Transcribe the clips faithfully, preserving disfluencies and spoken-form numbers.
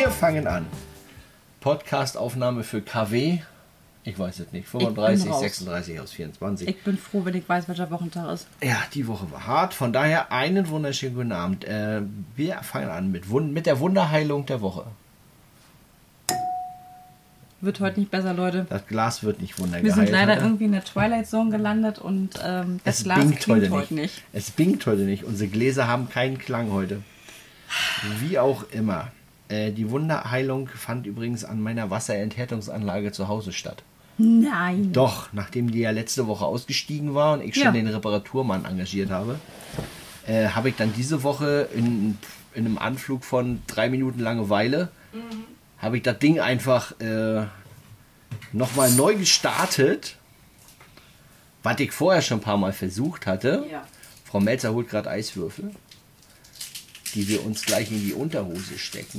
Wir fangen an. Podcast-Aufnahme für K W. Ich weiß es nicht. fünfunddreißig, sechsunddreißig aus vierundzwanzig. Ich bin froh, wenn ich weiß, welcher Wochentag ist. Ja, die Woche war hart. Von daher einen wunderschönen guten Abend. Äh, wir fangen an mit, Wund- mit der Wunderheilung der Woche. Wird heute nicht besser, Leute. Das Glas wird nicht wundergeheilt. Wir sind leider heute. irgendwie in der Twilight Zone gelandet und ähm, das Es Glas bingt klingt heute heute nicht. nicht. Es bingt heute nicht. Unsere Gläser haben keinen Klang heute. Wie auch immer. Äh, die Wunderheilung fand übrigens an meiner Wasserenthärtungsanlage zu Hause statt. Nein. Doch, nachdem die ja letzte Woche ausgestiegen war und ich schon Ja. den Reparaturmann engagiert habe, äh, habe ich dann diese Woche in, in einem Anflug von drei Minuten Langeweile, mhm. habe ich das Ding einfach äh, nochmal neu gestartet, was ich vorher schon ein paar Mal versucht hatte. Ja. Frau Melzer holt gerade Eiswürfel, die wir uns gleich in die Unterhose stecken.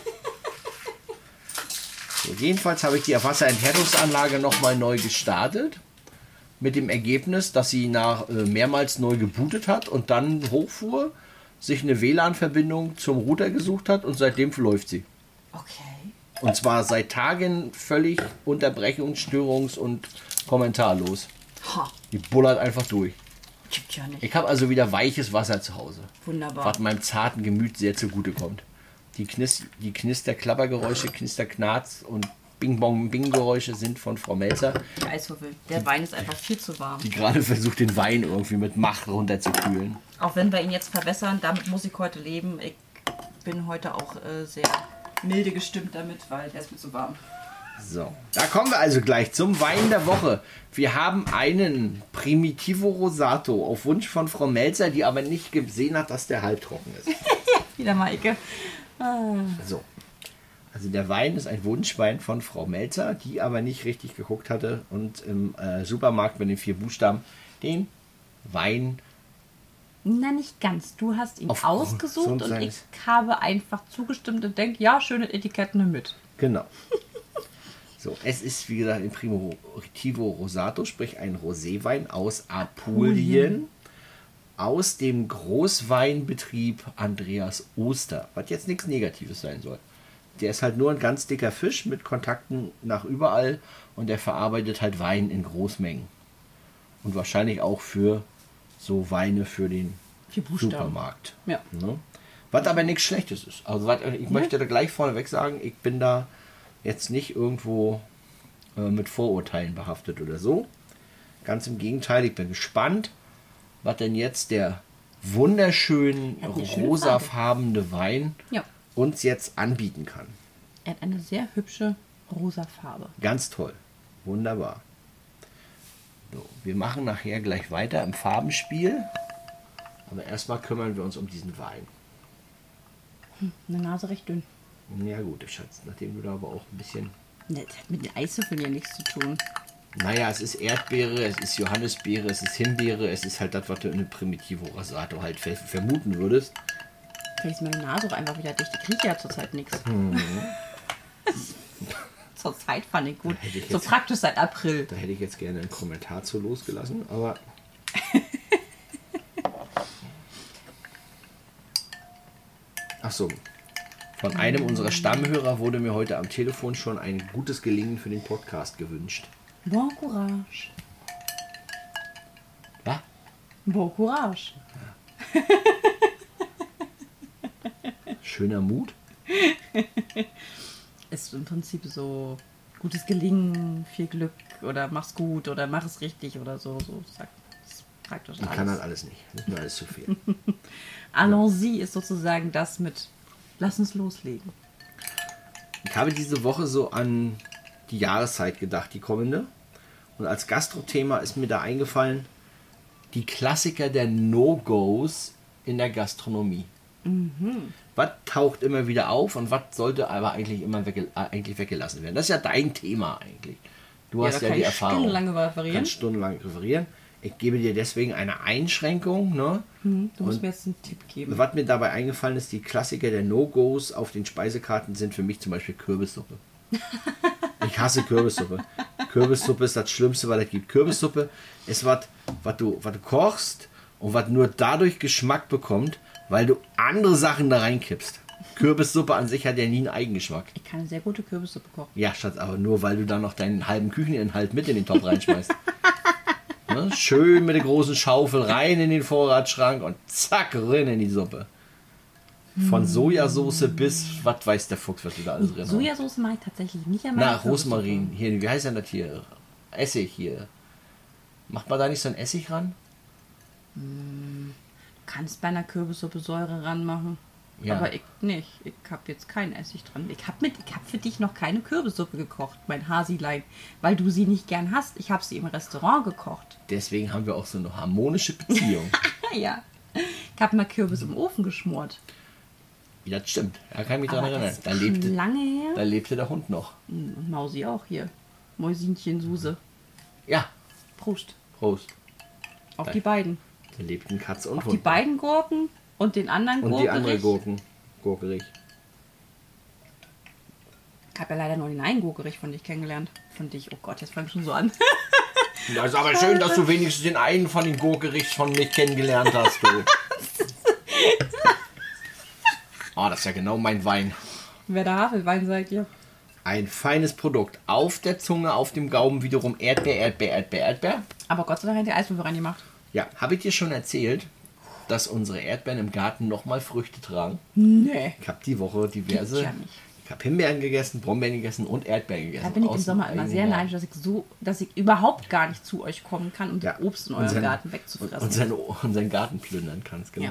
So, jedenfalls habe ich die Wasserenthärtungsanlage nochmal neu gestartet. Mit dem Ergebnis, dass sie nach äh, mehrmals neu gebootet hat und dann hochfuhr, sich eine W L A N-Verbindung zum Router gesucht hat und seitdem läuft sie. Okay. Und zwar seit Tagen völlig unterbrechungs-, störungs- und kommentarlos. Ha. Die bullert einfach durch. Gibt ja nicht. Ich habe also wieder weiches Wasser zu Hause. Wunderbar. Was meinem zarten Gemüt sehr zugutekommt. Die, Knis die Knister-Klappergeräusche, Knister-Knarz und Bing-Bong-Bing-Geräusche sind von Frau Melzer, Der Eiswürfel. Der Wein ist einfach viel zu warm. die gerade versucht, den Wein irgendwie mit Macht runterzukühlen. Auch wenn wir ihn jetzt verwässern, damit muss ich heute leben. Ich bin heute auch äh, sehr milde gestimmt damit, weil der ist mir zu warm. So, da kommen wir also gleich zum Wein der Woche. Wir haben einen Primitivo Rosato auf Wunsch von Frau Melzer, die aber nicht gesehen hat, dass der halbtrocken ist. Wieder Maike. Ah. So. Also der Wein ist ein Wunschwein von Frau Melzer, die aber nicht richtig geguckt hatte und im äh, Supermarkt mit den vier Buchstaben den Wein Na, nicht ganz. Du hast ihn Auf- ausgesucht so ein und ich kleines- habe einfach zugestimmt und denke, ja, schöne Etiketten nimm mit. Genau. So, es ist wie gesagt ein Primitivo Rosato, sprich ein Roséwein aus Apulien, aus dem Großweinbetrieb Andreas Oster, was jetzt nichts Negatives sein soll. Der ist halt nur ein ganz dicker Fisch mit Kontakten nach überall und der verarbeitet halt Wein in Großmengen. Und wahrscheinlich auch für so Weine für den Vier Buchstaben. Supermarkt. Ja. Ne? Was aber nichts Schlechtes ist. Also was, ich möchte da gleich vorneweg sagen, ich bin da jetzt nicht irgendwo äh, mit Vorurteilen behaftet oder so. Ganz im Gegenteil, ich bin gespannt, was denn jetzt der wunderschön Hat eine schöne rosafarbene Wein Ja. uns jetzt anbieten kann. Er hat eine sehr hübsche rosa Farbe. Ganz toll. Wunderbar. So, wir machen nachher gleich weiter im Farbenspiel. Aber erstmal kümmern wir uns um diesen Wein. Eine Nase recht dünn. Ja gut, Schatz, nachdem du da aber auch ein bisschen... Das hat mit den Eiswürfeln ja nichts zu tun. Naja, es ist Erdbeere, es ist Johannisbeere, es ist Himbeere, es ist halt das, was du in einem Primitivo Rosato halt ver vermuten würdest. Vielleicht ist meine Nase auch einfach wieder dicht. Die kriegt ja zurzeit nichts. Zurzeit fand ich gut. Da hätte ich So jetzt- praktisch seit April. Da hätte ich jetzt gerne einen Kommentar zu losgelassen, aber... Ach so. Von einem unserer Stammhörer wurde mir heute am Telefon schon ein gutes Gelingen für den Podcast gewünscht. Bon Courage. Was? Bon Courage. Schöner Mut? Ist im Prinzip so gutes Gelingen, viel Glück oder mach's gut oder mach es richtig oder so. so sagt ist praktisch Ich kann das alles. alles nicht. Das ist mir alles zu viel. Allons-y ist sozusagen das mit lass uns loslegen. Ich habe diese Woche so an die Jahreszeit gedacht, die kommende. Und als Gastro-Thema ist mir da eingefallen, die Klassiker der No-Gos in der Gastronomie. Mhm. Was taucht immer wieder auf und was sollte aber eigentlich immer wegge äh, eigentlich weggelassen werden? Das ist ja dein Thema eigentlich. Du Ja, hast da ja kann die ich Erfahrung. stundenlang referieren. Kannst stundenlang referieren. Ich gebe dir deswegen eine Einschränkung. Ne? Hm, du musst Und mir jetzt einen Tipp geben. was mir dabei eingefallen ist, die Klassiker der No-Gos auf den Speisekarten sind für mich zum Beispiel Kürbissuppe. Ich hasse Kürbissuppe. Kürbissuppe ist das Schlimmste, was es gibt. Kürbissuppe ist was, was du, was du kochst und was nur dadurch Geschmack bekommt, weil du andere Sachen da reinkippst. Kürbissuppe an sich hat ja nie einen Eigengeschmack. Ich kann eine sehr gute Kürbissuppe kochen. Ja, Schatz, aber nur weil du da noch deinen halben Kücheninhalt mit in den Topf reinschmeißt. Ne? Schön mit der großen Schaufel rein in den Vorratsschrank und zack, rein in die Suppe. Von Sojasauce bis, was weiß der Fuchs, was du da alles drin hast. Sojasauce mache ich tatsächlich nicht an Na, meiner Rosmarin. Hier, wie heißt denn das hier? Essig hier. Macht man da nicht so ein Essig ran? Du kannst bei einer Kürbissuppe Säure ranmachen. Ja. Aber ich nicht. Ich habe jetzt keinen Essig dran. Ich habe hab für dich noch keine Kürbissuppe gekocht, mein Hasilein. Weil du sie nicht gern hast. Ich habe sie im Restaurant gekocht. Deswegen haben wir auch so eine harmonische Beziehung. Ja. Ich habe mal Kürbis im Ofen geschmort. Ja, das stimmt. Da kann ich mich dran Aber erinnern. das Da ist schon lebte, lange her. da lebte der Hund noch. Und Mausi auch hier. Mäusinchen Suse. Ja, Prost. Prost. Auf Nein. die beiden. Da lebten Katz und Auf Hund. die beiden Gurken und den anderen und die andere Gurkerich. Gurken. Gurkerich. Ich habe ja leider nur den einen Gurkerich von dich kennengelernt. Von dich. Oh Gott, jetzt fange ich schon so an. Ja, ist aber schön, dass du wenigstens den einen von den Gurkerichs von mich kennengelernt hast, du. Oh, das ist ja genau mein Wein. Wer der Havelwein seid ihr? Ein feines Produkt. Auf der Zunge, auf dem Gaumen wiederum Erdbeer, Erdbeer, Erdbeer, Erdbeer. Aber Gott sei Dank hat ihr Eiswürfel reingemacht. Ja, habe ich dir schon erzählt, dass unsere Erdbeeren im Garten nochmal Früchte tragen? Nee. Ich habe die Woche diverse... Gibt's ja nicht. Ich habe Himbeeren gegessen, Brombeeren gegessen und Erdbeeren gegessen. Da bin ich im Aus dem Sommer immer eigenen sehr Garten. neidisch, dass ich so, dass ich überhaupt gar nicht zu euch kommen kann, um Ja. das Obst in Und eurem sein- Garten wegzufressen. Und seinen, und seinen Garten plündern kannst, genau. Ja.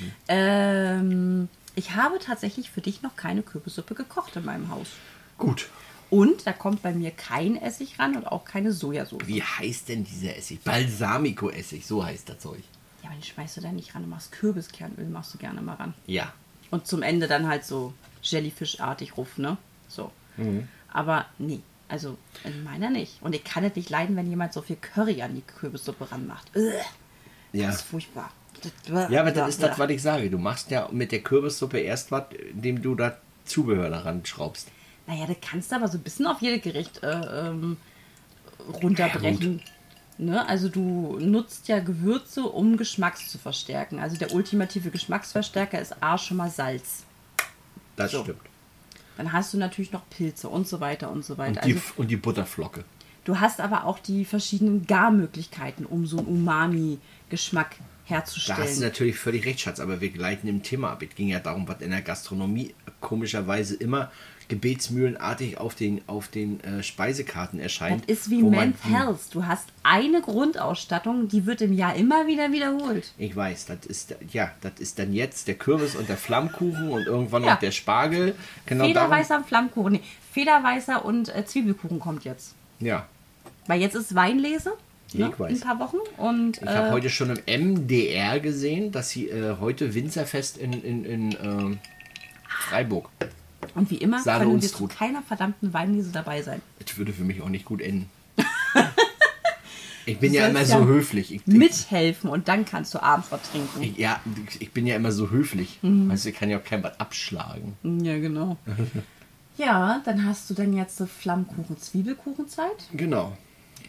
Ähm, ich habe tatsächlich für dich noch keine Kürbissuppe gekocht in meinem Haus. Gut. Und da kommt bei mir kein Essig ran und auch keine Sojasauce. Wie heißt denn dieser Essig? Balsamico-Essig, so heißt das Zeug. Ja, aber den schmeißt du da nicht ran. Du machst Kürbiskernöl, machst du gerne mal ran. Ja. Und zum Ende dann halt so Jellyfish-artig ruf, ne? So. Mhm. Aber nee, also in meiner nicht. Und ich kann es nicht leiden, wenn jemand so viel Curry an die Kürbissuppe ranmacht. Ugh, Ja. das ist furchtbar. Das- Ja, aber das ist das, Ugh. was ich sage. Du machst ja mit der Kürbissuppe erst was, indem du da Zubehör daran schraubst. Naja, das kannst du aber so ein bisschen auf jedes Gericht äh, ähm, runterbrechen. Ne? Also du nutzt ja Gewürze, um Geschmacks zu verstärken. Also der ultimative Geschmacksverstärker ist A schon mal Salz. Das So. stimmt. Dann hast du natürlich noch Pilze und so weiter und so weiter. Und die, Also und die Butterflocke. du hast aber auch die verschiedenen Garmöglichkeiten, um so einen Umami-Geschmack Da hast du herzustellen. natürlich völlig recht, Schatz, aber wir gleiten im Thema ab. Es ging ja darum, was in der Gastronomie komischerweise immer gebetsmühlenartig auf den, auf den äh, Speisekarten erscheint. Das ist wie wo man Men's die- Health. Du hast eine Grundausstattung, die wird im Jahr immer wieder wiederholt. Ich weiß, das ist ja, das ist dann jetzt der Kürbis und der Flammkuchen und irgendwann Ja. noch der Spargel. Genau darum, Federweißer Flammkuchen. Nee, Federweißer und äh, Zwiebelkuchen kommt jetzt. ja. Weil jetzt ist Weinlese. Ja, ne, ich weiß. In ein paar Wochen. Und, Ich habe äh, heute schon im M D R gesehen, dass sie äh, heute Winzerfest in, in, in ähm, Freiburg. und wie immer Sahne können und wir zu Strut. keiner verdammten Weinlese dabei sein. Das würde für mich auch nicht gut enden. Ich bin ja immer sollst so ja höflich. Ich, ich, Mithelfen und dann kannst du abends was trinken. ich, ja, ich bin ja immer so höflich. Mhm. Weißt du, ich kann ja auch kein was abschlagen. Ja, genau. Ja, dann hast du dann jetzt so Flammkuchen-Zwiebelkuchenzeit. Genau.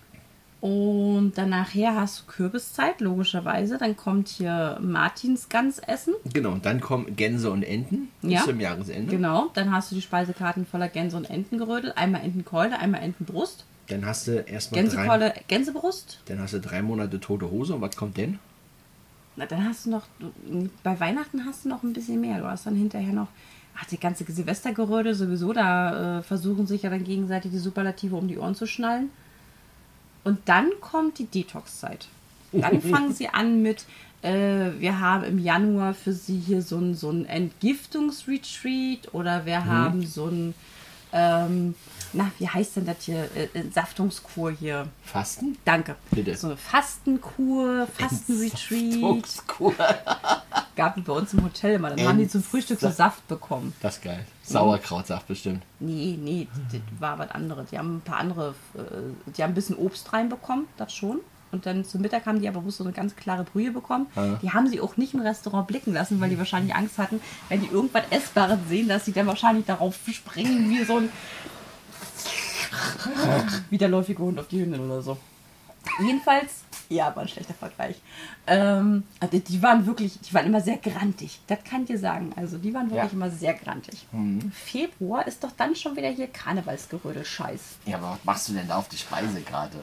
Und dann nachher hast du Kürbiszeit, logischerweise. Dann kommt hier Martinsgans essen. Genau, und dann kommen Gänse und Enten bis Ja. zum Jahresende. Genau, dann hast du die Speisekarten voller Gänse und Entengerödel. Einmal Entenkeule, einmal Entenbrust. Dann hast du erstmal drei, Gänsekeule, Gänsebrust. dann hast du drei Monate tote Hose. Und was kommt denn? Na, dann hast du noch, du- bei Weihnachten hast du noch ein bisschen mehr. Du hast dann hinterher noch, ach, die ganze Silvestergerödel sowieso, da äh, versuchen sich ja dann gegenseitig die Superlative um die Ohren zu schnallen. Und dann kommt die Detox-Zeit. Dann fangen sie an mit, äh, wir haben im Januar für sie hier so ein, so ein Entgiftungsretreat oder wir haben so ein, ähm, na, wie heißt denn das hier, äh, Entsaftungskur hier. Fasten? Danke. Bitte. So eine Fastenkur, Fastenretreat. Fuchskur. Gab es bei uns im Hotel immer. Dann haben die zum Frühstück so Saft bekommen. Das ist geil. Sauerkrautsaft bestimmt. Nee, nee, das war was anderes. Die haben ein paar andere, äh, die haben ein bisschen Obst reinbekommen, das schon. Und dann zum Mittag haben die aber bloß so eine ganz klare Brühe bekommen. Ja. Die haben sie auch nicht im Restaurant blicken lassen, weil die wahrscheinlich Angst hatten, wenn die irgendwas Essbares sehen, dass sie dann wahrscheinlich darauf springen wie so ein wie der läufige Hund auf die Hündin oder so. Jedenfalls, ja, war ein schlechter Vergleich. Ähm, also die waren wirklich, die waren immer sehr grantig. Das kann ich dir sagen. Also die waren wirklich Ja. immer sehr grantig. Mhm. Februar ist doch dann schon wieder hier Karnevalsgerödel, Scheiß. Ja, aber was machst du denn da auf die Speise gerade?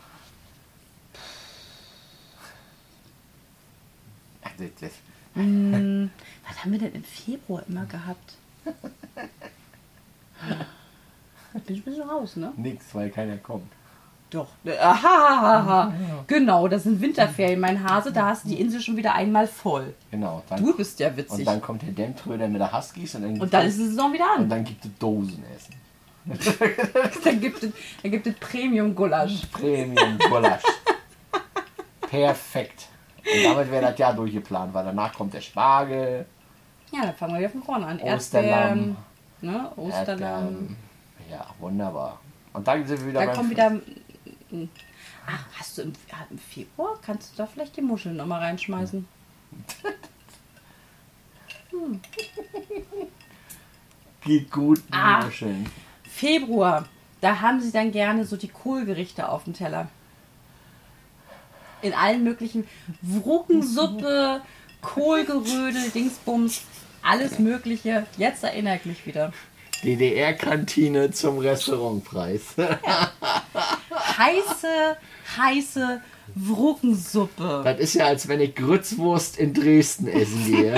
Ach, das, das. Hm, was haben wir denn im Februar immer gehabt? Da bin ich ein bisschen raus, ne? Nix, weil keiner kommt. Doch. Aha, genau, das sind Winterferien, mein Hase. Da hast du die Insel schon wieder einmal voll. Genau. Dann, Du bist ja witzig. und dann kommt der Dämmtröder mit der Huskies und dann, Und dann ist die Saison wieder und an. dann gibt es Dosenessen. Dann gibt es, dann gibt es Premium-Gulasch. Premium Gulasch. Perfekt. Und damit wäre das Jahr durchgeplant, weil danach kommt der Spargel, Ja, dann fangen wir wieder von vorne an. Osterlamm. Erdbeeren, ne? Osterlamm. Erdbeeren. Ja, wunderbar. Und dann sind wir wieder Da beim kommt wieder. Ach, hast du im, ah, im Februar? Kannst du da vielleicht die Muscheln nochmal reinschmeißen? Geht gut, Ah. schön. Februar, da haben sie dann gerne so die Kohlgerichte auf dem Teller. In allen möglichen Wruckensuppe, Kohlgerödel, Dingsbums, alles Mögliche. Jetzt erinnere ich mich wieder. D D R-Kantine zum Restaurantpreis. Heiße, heiße Wruckensuppe. Das ist ja, als wenn ich Grützwurst in Dresden essen gehe.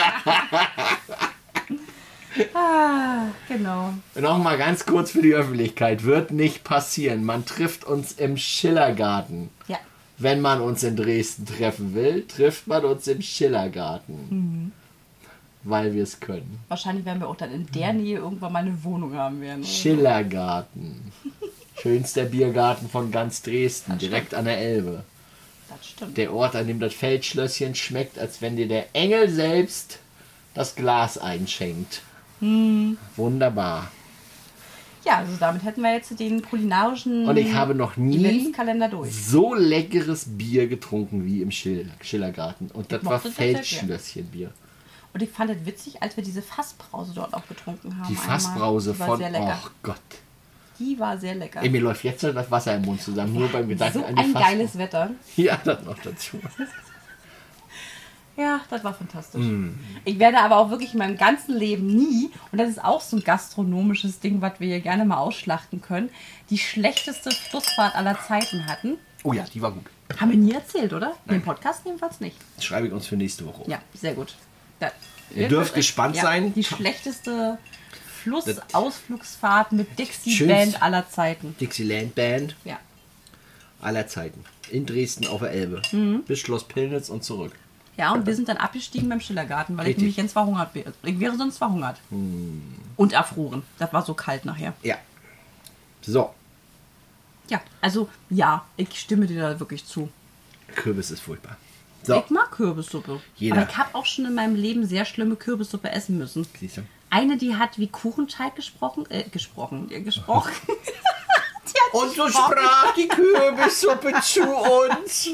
Ah, genau. Nochmal ganz kurz für die Öffentlichkeit. Wird nicht passieren. Man trifft uns im Schillergarten. Ja. Wenn man uns in Dresden treffen will, trifft man uns im Schillergarten. Mhm. Weil wir es können. Wahrscheinlich werden wir auch dann in der Nähe irgendwann mal eine Wohnung haben werden. Schillergarten. Schönster Biergarten von ganz Dresden, Das direkt an der Elbe. Das stimmt. Der Ort, an dem das Feldschlösschen schmeckt, als wenn dir der Engel selbst das Glas einschenkt. Hm. Wunderbar. Ja, also damit hätten wir jetzt den kulinarischen Und ich habe noch nie Eventskalender durch. so leckeres Bier getrunken wie im Schill Schillergarten. Und das war mochte das sehr Feldschlösschenbier. Und ich fand es witzig, als wir diese Fassbrause dort auch getrunken haben. Die einmal. Fassbrause Die war von... sehr lecker. Ach Gott. Die war sehr lecker. Ey, mir läuft jetzt schon das Wasser im Mund zusammen, nur beim Gedanken So an die ein Fassbrause. geiles Wetter. Ja, das noch dazu. Ja, das war fantastisch. Mm. Ich werde aber auch wirklich in meinem ganzen Leben nie, und das ist auch so ein gastronomisches Ding, was wir hier gerne mal ausschlachten können, die schlechteste Flussfahrt aller Zeiten hatten. Oh ja, die war gut. Haben wir nie erzählt, oder? Im Podcast jedenfalls nicht. Das schreibe ich uns für nächste Woche auf. Ja, sehr gut. Da, Ihr dürft gespannt ja, sein. Die schlechteste Flussausflugsfahrt mit Schönst- Dixie-Band aller Zeiten. Dixieland Band Ja. aller Zeiten. In Dresden auf der Elbe. Mhm. Bis Schloss Pillnitz und zurück. Ja, und wir sind dann abgestiegen beim Schillergarten, weil Richtig. ich nämlich jetzt verhungert wäre. Ich wäre sonst verhungert. Und erfroren. Das war so kalt nachher. Ja. So. Ja, also ja, ich stimme dir da wirklich zu. Kürbis ist furchtbar. So. Ich mag Kürbissuppe. Jeder. Aber ich habe auch schon in meinem Leben sehr schlimme Kürbissuppe essen müssen. Siehst du? Eine, die hat wie Kuchenteig gesprochen, äh, gesprochen, äh, gesprochen. Die hat Und so gesprochen. sprach die Kürbissuppe zu uns.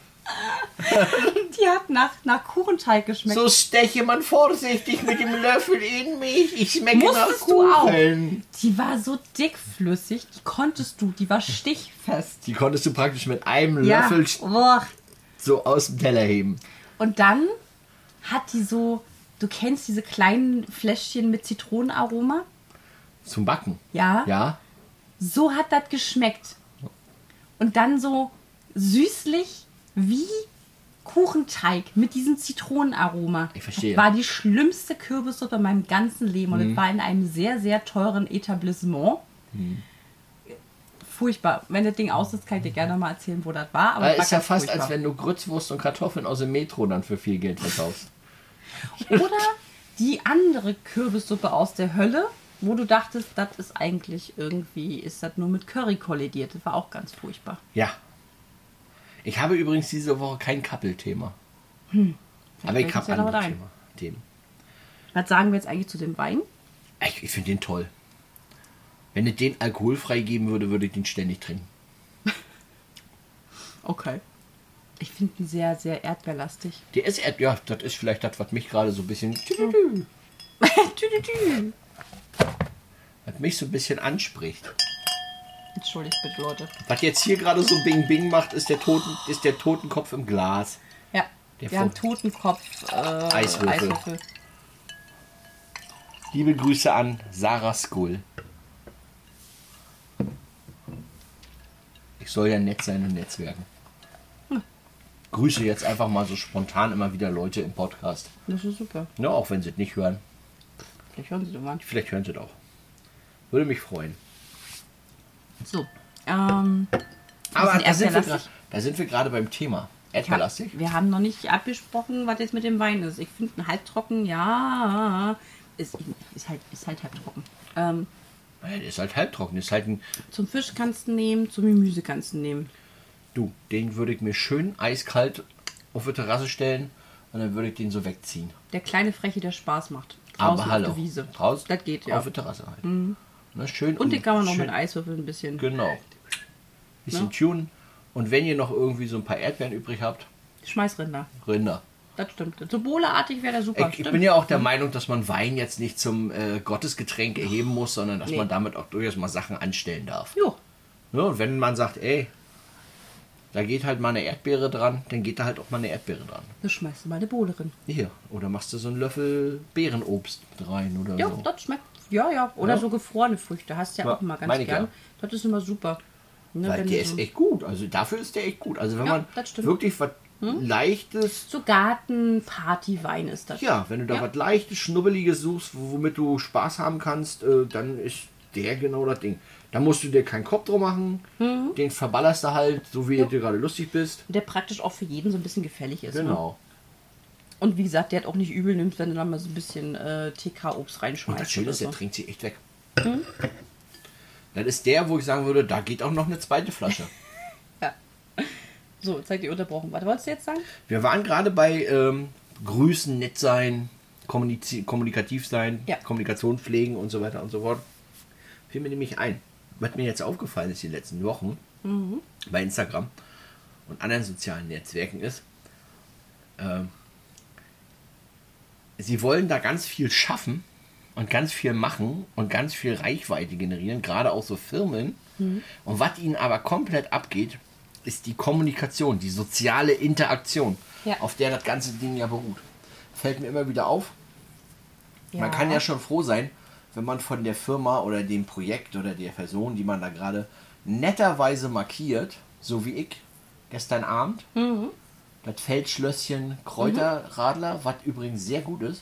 Die hat nach, nach Kuchenteig geschmeckt. So steche man vorsichtig mit dem Löffel in mich. Ich schmecke nach Musstest du auch. Kuchen. Die war so dickflüssig, die konntest du, die war stichfest. Die konntest du praktisch mit einem Ja. Löffel Boah. so aus dem Teller heben. Und dann hat die so, du kennst diese kleinen Fläschchen mit Zitronenaroma? Zum Backen. Ja. Ja. So hat das geschmeckt. Und dann so süßlich wie Kuchenteig mit diesem Zitronenaroma. Ich verstehe. Das war die schlimmste Kürbissuppe in meinem ganzen Leben. Und es war in einem sehr, sehr teuren Etablissement. Furchtbar. Wenn das Ding aus ist, kann ich dir gerne mal erzählen, wo das war. Aber Aber es war ist ja ganz fast, furchtbar. als wenn du Grützwurst und Kartoffeln aus dem Metro dann für viel Geld verkaufst. Oder die andere Kürbissuppe aus der Hölle, wo du dachtest, das ist eigentlich irgendwie, ist das nur mit Curry kollidiert. Das war auch ganz furchtbar. Ja. Ich habe übrigens diese Woche kein Kappelthema. Aber ich fällt uns habe ja noch andere was ein. Thema, Themen. Was sagen wir jetzt eigentlich zu dem Wein? Ich, ich finde den toll. Wenn es den alkoholfrei geben würde, würde ich den ständig trinken. Okay. Ich finde ihn sehr, sehr erdbeerlastig. Der ist, ja, das ist vielleicht das, was mich gerade so ein bisschen, Tü, tü, tü. was mich so ein bisschen anspricht. Entschuldigt bitte, Leute. Was jetzt hier gerade so Bing Bing macht, ist der, Toten, ist der Totenkopf im Glas. Ja, Der wir haben Vogel. Totenkopf äh, Eiswürfel. Eiswürfel. Liebe Grüße an Sarah Skull. Ich soll ja nett sein und netzwerken. Hm. Grüße jetzt einfach mal so spontan immer wieder Leute im Podcast. Das ist super. Ja, auch wenn sie es nicht hören. Vielleicht hören Sie doch mal. Vielleicht hören sie es auch. Würde mich freuen. So. Ähm, Aber sind da sind, wir erdbeerlastig? grad, da sind wir gerade beim Thema. Erdbeerlastig? wir haben noch nicht abgesprochen, was jetzt mit dem Wein ist. Ich finde ein halbtrocken, ja, ist, ist, halt, ist halt halbtrocken. Ähm, Ja, der ist halt halbtrocken. Ist halt ein, zum Fisch kannst du nehmen, zum Gemüse kannst du nehmen. du, den würde ich mir schön eiskalt auf die Terrasse stellen und dann würde ich den so wegziehen. Der kleine Freche, der Spaß macht. Draußen Aber hallo. auf der Wiese. Draußen Das geht, ja. auf der Terrasse halt. Ne, schön Und den kann man noch schön, mit Eiswürfeln ein bisschen. Genau. Bisschen Ne? tunen. Und wenn ihr noch irgendwie so ein paar Erdbeeren übrig habt, Schmeißrinder. Rinder. Das stimmt. So Bohleartig wäre der super. Ich, ich stimmt. bin ja auch der Meinung, dass man Wein jetzt nicht zum äh, Gottesgetränk erheben muss, sondern dass Nee. man damit auch durchaus mal Sachen anstellen darf. Jo. Ja, und wenn man sagt, ey, da geht halt mal eine Erdbeere dran, dann geht da halt auch mal eine Erdbeere dran. Da schmeißt du mal eine Bohle rein. Hier. Oder machst du so einen Löffel Beerenobst rein oder Ja, so. das schmeckt. Ja, ja. Oder Ja. so gefrorene Früchte. Hast du ja Ja, auch immer ganz meine ich gern. ja. Das ist immer super. Ne, Weil wenn der du ist so, echt gut. Also dafür ist der echt gut. Also wenn Ja, man das stimmt. wirklich was Leichtes, so Garten-Party-Wein ist das. ja, wenn du da Ja. was Leichtes, Schnubbeliges suchst, womit du Spaß haben kannst, äh, dann ist der genau das Ding. Da musst du dir keinen Kopf drum machen. Mhm. Den verballerst du halt, so wie du dir gerade lustig bist. Der praktisch auch für jeden so ein bisschen gefällig ist. Ne? Genau. Und wie gesagt, der hat auch nicht übel nimmst, wenn du dann mal so ein bisschen äh, T K-Obst Und reinschmeißt. das Schöne oder ist, der so. trinkt sie echt weg. Das ist der, wo ich sagen würde, da geht auch noch eine zweite Flasche. Ja. So, jetzt seid ihr unterbrochen. Was wolltest du jetzt sagen? Wir waren gerade bei ähm, Grüßen, nett sein, kommuniz- kommunikativ sein, Ja. Kommunikation pflegen und so weiter und so fort. Fiel mir nämlich ein, was mir jetzt aufgefallen ist die letzten Wochen bei Instagram und anderen sozialen Netzwerken ist, ähm, sie wollen da ganz viel schaffen und ganz viel machen und ganz viel Reichweite generieren, gerade auch so Firmen. Und was ihnen aber komplett abgeht, ist die Kommunikation, die soziale Interaktion, Ja. auf der das ganze Ding ja beruht. Fällt mir immer wieder auf. Man kann ja schon froh sein, wenn man von der Firma oder dem Projekt oder der Person, die man da gerade netterweise markiert, so wie ich gestern Abend, das Feldschlösschen Kräuterradler, was übrigens sehr gut ist.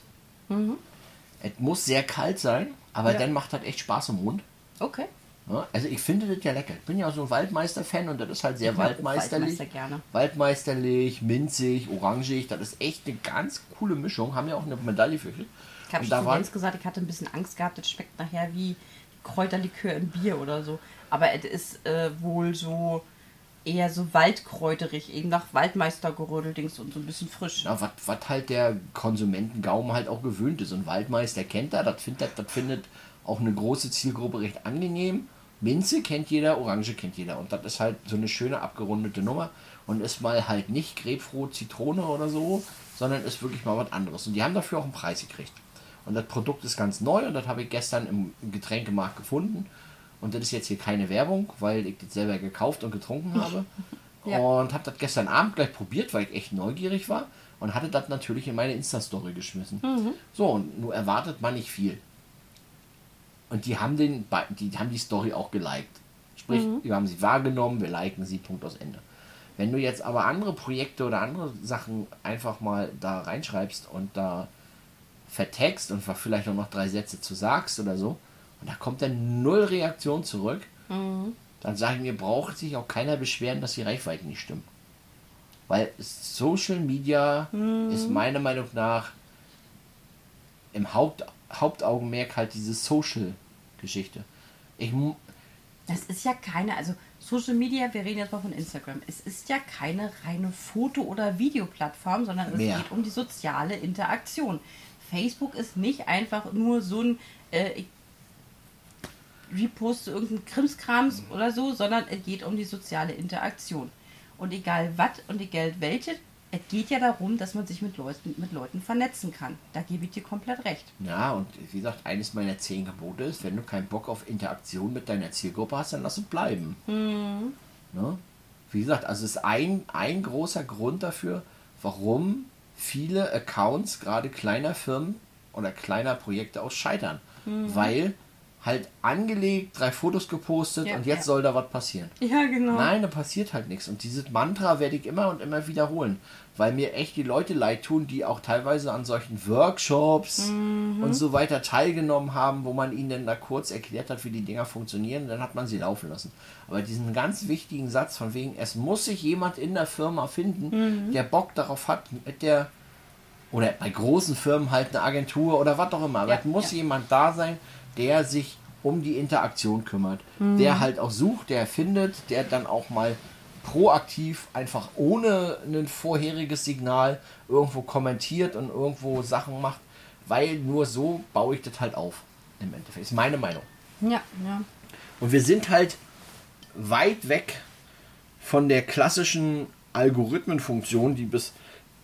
Es muss sehr kalt sein, aber Ja. dann macht das echt Spaß im Mund. Okay. Ja, also ich finde das ja lecker. Ich bin ja so ein Waldmeister-Fan und das ist halt sehr Ich mag waldmeisterlich. Waldmeister gerne. Waldmeisterlich, minzig, orangig. Das ist echt eine ganz coole Mischung. Haben ja auch eine Medaille für. Ich habe Und schon da zu waren Jens gesagt, ich hatte ein bisschen Angst gehabt, das schmeckt nachher wie Kräuterlikör im Bier oder so. Aber es ist äh, wohl so eher so waldkräuterig, eben nach Waldmeistergerödeldings und so ein bisschen frisch. ja, was halt der Konsumentengaumen halt auch gewöhnt ist. Und Waldmeister kennt er, das findet, das findet auch eine große Zielgruppe recht angenehm. Minze kennt jeder, Orange kennt jeder. Und das ist halt so eine schöne abgerundete Nummer. Und ist mal halt nicht Grapefruit, Zitrone oder so, sondern ist wirklich mal was anderes. Und die haben dafür auch einen Preis gekriegt. Und das Produkt ist ganz neu und das habe ich gestern im Getränkemarkt gefunden. Und das ist jetzt hier keine Werbung, weil ich das selber gekauft und getrunken habe. Ja. Und habe das gestern Abend gleich probiert, weil ich echt neugierig war. Und hatte das natürlich in meine Insta-Story geschmissen. So, und nur erwartet man nicht viel. Und die haben, den, die haben die Story auch geliked. Sprich, wir haben sie wahrgenommen, wir liken sie, Punkt aus Ende. Wenn du jetzt aber andere Projekte oder andere Sachen einfach mal da reinschreibst und da vertext und vielleicht auch noch drei Sätze zu sagst oder so, und da kommt dann null Reaktion zurück, dann sage ich mir, braucht sich auch keiner beschweren, dass die Reichweiten nicht stimmen. Weil Social Media ist meiner Meinung nach im Haupt, Hauptaugenmerk halt diese Social-Geschichte. Ich, mu- Das ist ja keine, also Social Media, wir reden jetzt mal von Instagram, es ist ja keine reine Foto- oder Videoplattform, sondern es Mehr. geht um die soziale Interaktion. Facebook ist nicht einfach nur so ein, äh, ich reposte irgendeinen Krimskrams oder so, sondern es geht um die soziale Interaktion. Und egal was und egal welche es geht ja darum, dass man sich mit Leuten, mit Leuten vernetzen kann. Da gebe ich dir komplett recht. Ja, und wie gesagt, eines meiner zehn Gebote ist, wenn du keinen Bock auf Interaktion mit deiner Zielgruppe hast, dann lass es bleiben. Mhm. Ne? Wie gesagt, also es ist ein, ein großer Grund dafür, warum viele Accounts, gerade kleiner Firmen oder kleiner Projekte auch scheitern. Mhm. Weil halt angelegt, drei Fotos gepostet Ja, und jetzt ja. soll da was passieren. Ja, genau. Nein, da passiert halt nichts. Und dieses Mantra werde ich immer und immer wiederholen, weil mir echt die Leute leid tun, die auch teilweise an solchen Workshops Mhm. und so weiter teilgenommen haben, wo man ihnen dann da kurz erklärt hat, wie die Dinger funktionieren, dann hat man sie laufen lassen. Aber diesen ganz wichtigen Satz von wegen, es muss sich jemand in der Firma finden, Mhm. der Bock darauf hat, mit der, oder bei großen Firmen halt eine Agentur oder was auch immer, aber Ja, es muss ja. jemand da sein, der sich um die Interaktion kümmert, Mhm. der halt auch sucht, der findet, der dann auch mal proaktiv einfach ohne ein vorheriges Signal irgendwo kommentiert und irgendwo Sachen macht, weil nur so baue ich das halt auf. Im Endeffekt ist meine Meinung. Ja, ja. Und wir sind halt weit weg von der klassischen Algorithmenfunktion, die bis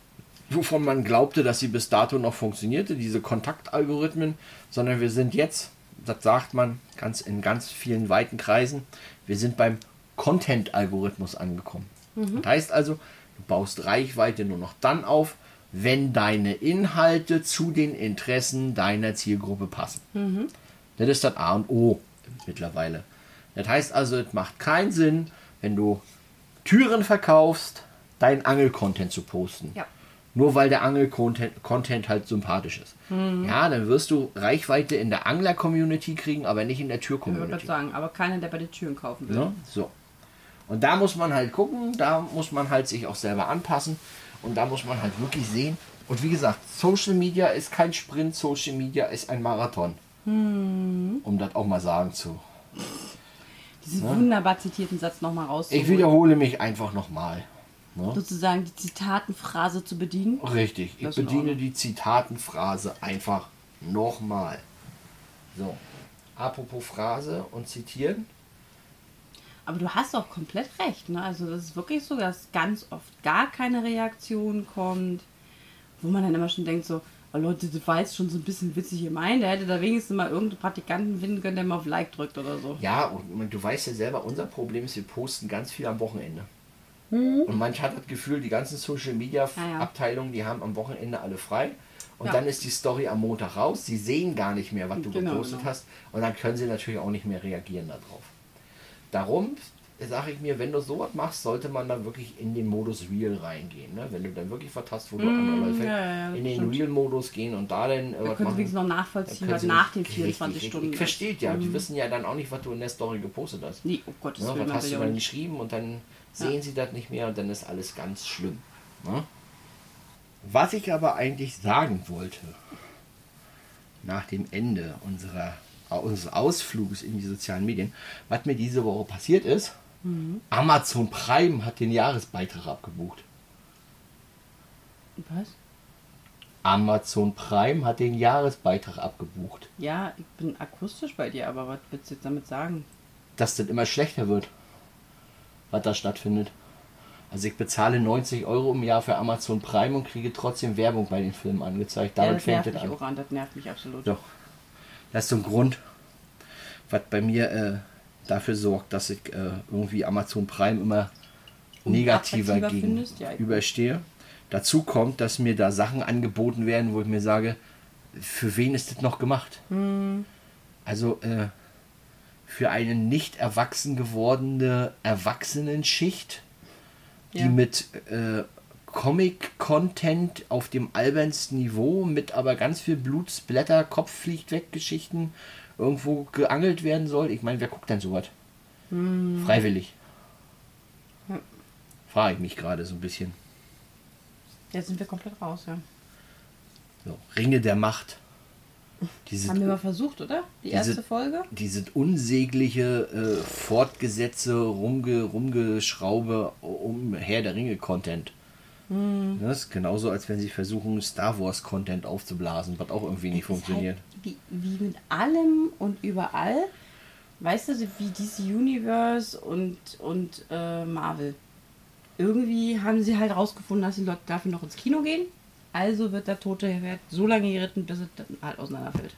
wovon man glaubte, dass sie bis dato noch funktionierte, diese Kontaktalgorithmen, sondern wir sind jetzt, das sagt man ganz in ganz vielen weiten Kreisen, wir sind beim Content-Algorithmus angekommen. Das heißt also, du baust Reichweite nur noch dann auf, wenn deine Inhalte zu den Interessen deiner Zielgruppe passen. Das ist das A und O mittlerweile. Das heißt also, es macht keinen Sinn, wenn du Türen verkaufst, deinen Angel-Content zu posten. Ja. Nur weil der Angel-Content Content halt sympathisch ist. Ja, dann wirst du Reichweite in der Angler-Community kriegen, aber nicht in der Ich würde Tür-Community. sagen, aber keiner, der bei den Türen kaufen will. Ne? So. Und da muss man halt gucken, da muss man halt sich auch selber anpassen und da muss man halt wirklich sehen. Und wie gesagt, Social Media ist kein Sprint, Social Media ist ein Marathon. Um das auch mal sagen zu. Diesen wunderbar zitierten Satz nochmal Ich rauszuholen. wiederhole mich einfach nochmal. Ne? Sozusagen die Zitatenphrase zu bedienen. Richtig, ich Das ist in bediene Ordnung. die Zitatenphrase einfach nochmal. So, apropos Phrase und zitieren. Aber du hast auch komplett recht. Ne? Also das ist wirklich so, dass ganz oft gar keine Reaktion kommt. Wo man dann immer schon denkt so, oh Leute, das war jetzt schon so ein bisschen witzig gemeint. Der hätte da wenigstens mal irgendeinen Praktikanten finden können, der mal auf Like drückt oder so. Ja, und du weißt ja selber, unser Problem ist, wir posten ganz viel am Wochenende. Und manch hat das Gefühl, die ganzen Social Media Ah, ja. Abteilungen, die haben am Wochenende alle frei. Und Ja. dann ist die Story am Montag raus. Sie sehen gar nicht mehr, was du Genau, gepostet genau. hast. Und dann können sie natürlich auch nicht mehr reagieren darauf. Darum sage ich mir, wenn du sowas machst, sollte man dann wirklich in den Modus Real reingehen. Ne? Wenn du dann wirklich was hast, wo du andere Leute ja, ja, in das den stimmt. Real-Modus gehen und da dann äh, Da was können Sie machen. wenigstens noch nachvollziehen, Dann was können nach sie den nicht- vierundzwanzig richtig, Stunden richtig. Versteht ja, ist. die wissen ja dann auch nicht, was du in der Story gepostet hast. Nee, oh Gottes Ne? Willen, Was hast du natürlich auch dann nicht. geschrieben und dann sehen sie das nicht mehr und dann ist alles ganz schlimm. Ne? Was ich aber eigentlich sagen wollte, nach dem Ende unserer, unseres Ausflugs in die sozialen Medien, was mir diese Woche passiert ist, Amazon Prime hat den Jahresbeitrag abgebucht. Was? Amazon Prime hat den Jahresbeitrag abgebucht. Ja, ich bin akustisch bei dir, aber was willst du jetzt damit sagen? Dass das immer schlechter wird, was da stattfindet. Also ich bezahle neunzig Euro im Jahr für Amazon Prime und kriege trotzdem Werbung bei den Filmen angezeigt. Ja, Damit das fängt nervt das mich an. auch an, das nervt mich absolut. Doch. Das ist so ein Grund, was bei mir äh, dafür sorgt, dass ich äh, irgendwie Amazon Prime immer negativer attraktiver findest? Ja, ich- gegenüberstehe. Dazu kommt, dass mir da Sachen angeboten werden, wo ich mir sage, für wen ist das noch gemacht? Hm. Also äh, für eine nicht erwachsen gewordene Erwachsenenschicht, die Ja. mit äh, Comic-Content auf dem albernsten Niveau, mit aber ganz viel Blut, Splatter, Kopf fliegt weg Geschichten irgendwo geangelt werden soll. Ich meine, wer guckt denn sowas? Freiwillig. Ja. Frage ich mich gerade so ein bisschen. Jetzt sind wir komplett raus, ja. So, Ringe der Macht. Diese, Haben wir mal versucht, oder? Die erste Diese- Folge? diese unsägliche äh, fortgesetzte Rumge, Rumgeschraube um Herr der Ringe-Content. Das ist genauso, als wenn sie versuchen, Star Wars-Content aufzublasen, was auch irgendwie nicht funktioniert. Halt wie, wie mit allem und überall. Weißt du, so wie D C Universe und, und äh, Marvel. irgendwie haben sie halt rausgefunden, dass die Leute dafür noch ins Kino gehen. Also wird der tote Pferd so lange geritten, bis es dann halt auseinanderfällt.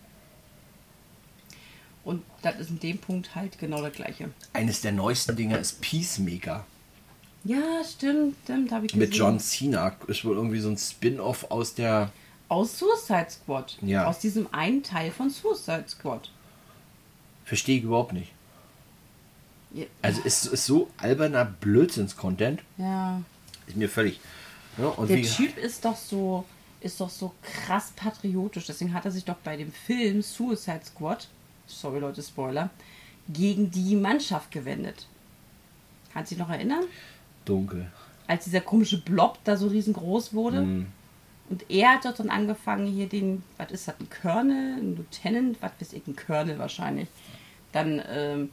Und das ist in dem Punkt halt genau das Gleiche. Eines der neuesten Dinger ist Peacemaker. Ja, stimmt, stimmt, habe ich gesehen. Mit John Cena. Ist wohl irgendwie so ein Spin-off aus der... Aus Suicide Squad. Ja. Aus diesem einen Teil von Suicide Squad. Verstehe ich überhaupt nicht. Ja. Also es ist so alberner Blödsinns-Content. Ja. Ist mir völlig... Ja, und Der wie, Typ ist doch so ist doch so krass patriotisch. Deswegen hat er sich doch bei dem Film Suicide Squad, sorry Leute, Spoiler, gegen die Mannschaft gewendet. Kannst du dich noch erinnern? dunkel. Als dieser komische Blob da so riesengroß wurde. Mm. Und er hat dort dann angefangen, hier den, was ist das, ein Colonel, ein Lieutenant, was weiß ich, ein Colonel wahrscheinlich, dann ähm,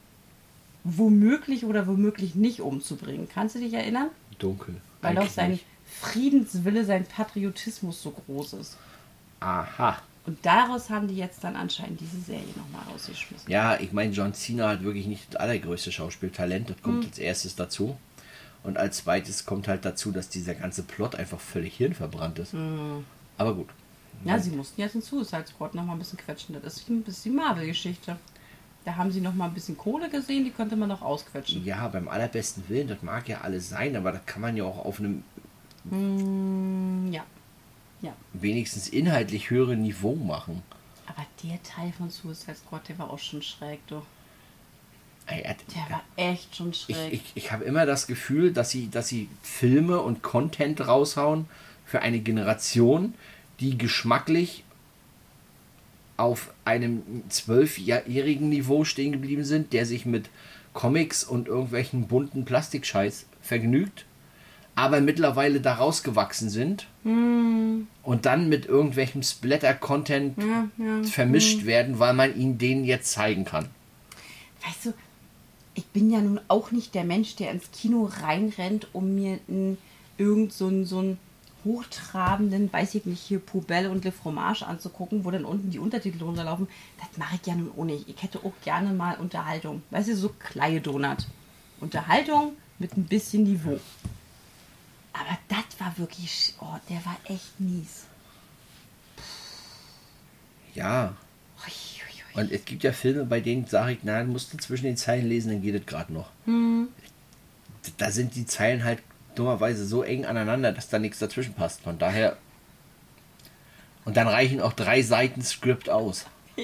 womöglich oder womöglich nicht umzubringen. Kannst du dich erinnern? Dunkel. Weil doch Eigentlich sein nicht. Friedenswille, sein Patriotismus so groß ist. Aha. Und daraus haben die jetzt dann anscheinend diese Serie nochmal rausgeschmissen. Ja, ich meine, John Cena hat wirklich nicht das allergrößte Schauspieltalent. Das kommt Hm. als erstes dazu. Und als zweites kommt halt dazu, dass dieser ganze Plot einfach völlig hirnverbrannt ist. Hm. Aber gut. Ja, sie mussten jetzt in Suicide Squad nochmal ein bisschen quetschen. Das ist, das ist die Marvel-Geschichte. Da haben sie nochmal ein bisschen Kohle gesehen, die könnte man noch ausquetschen. Ja, beim allerbesten Willen, das mag ja alles sein, aber das kann man ja auch auf einem Hm, ja. Ja. wenigstens inhaltlich höheren Niveau machen. Aber der Teil von Suicide Squad, der war auch schon schräg, du. Ey, äh, Der war echt schon Ich, schräg. ich, ich habe immer das Gefühl, dass sie, dass sie Filme und Content raushauen für eine Generation, die geschmacklich auf einem zwölfjährigen Niveau stehen geblieben sind, der sich mit Comics und irgendwelchen bunten Plastikscheiß vergnügt, aber mittlerweile da rausgewachsen sind Hm, und dann mit irgendwelchem Splatter-Content ja, ja. vermischt werden, weil man ihnen den jetzt zeigen kann. Weißt du, ich bin ja nun auch nicht der Mensch, der ins Kino reinrennt, um mir n, irgend so einen so einen hochtrabenden, weiß ich nicht, hier Poubelle und Le Fromage anzugucken, wo dann unten die Untertitel runterlaufen. Das mache ich ja nun auch nicht. Ich hätte auch gerne mal Unterhaltung. Weißt du, so kleine Donut. Unterhaltung mit ein bisschen Niveau. Aber das war wirklich, oh, der war echt mies. Ja, Ui, ui, ui. und es gibt ja Filme, bei denen sage ich, na, du musst du zwischen den Zeilen lesen, dann geht es gerade noch. Hm. Da sind die Zeilen halt dummerweise so eng aneinander, dass da nichts dazwischen passt. Von daher. Und dann reichen auch drei Seiten Skript aus.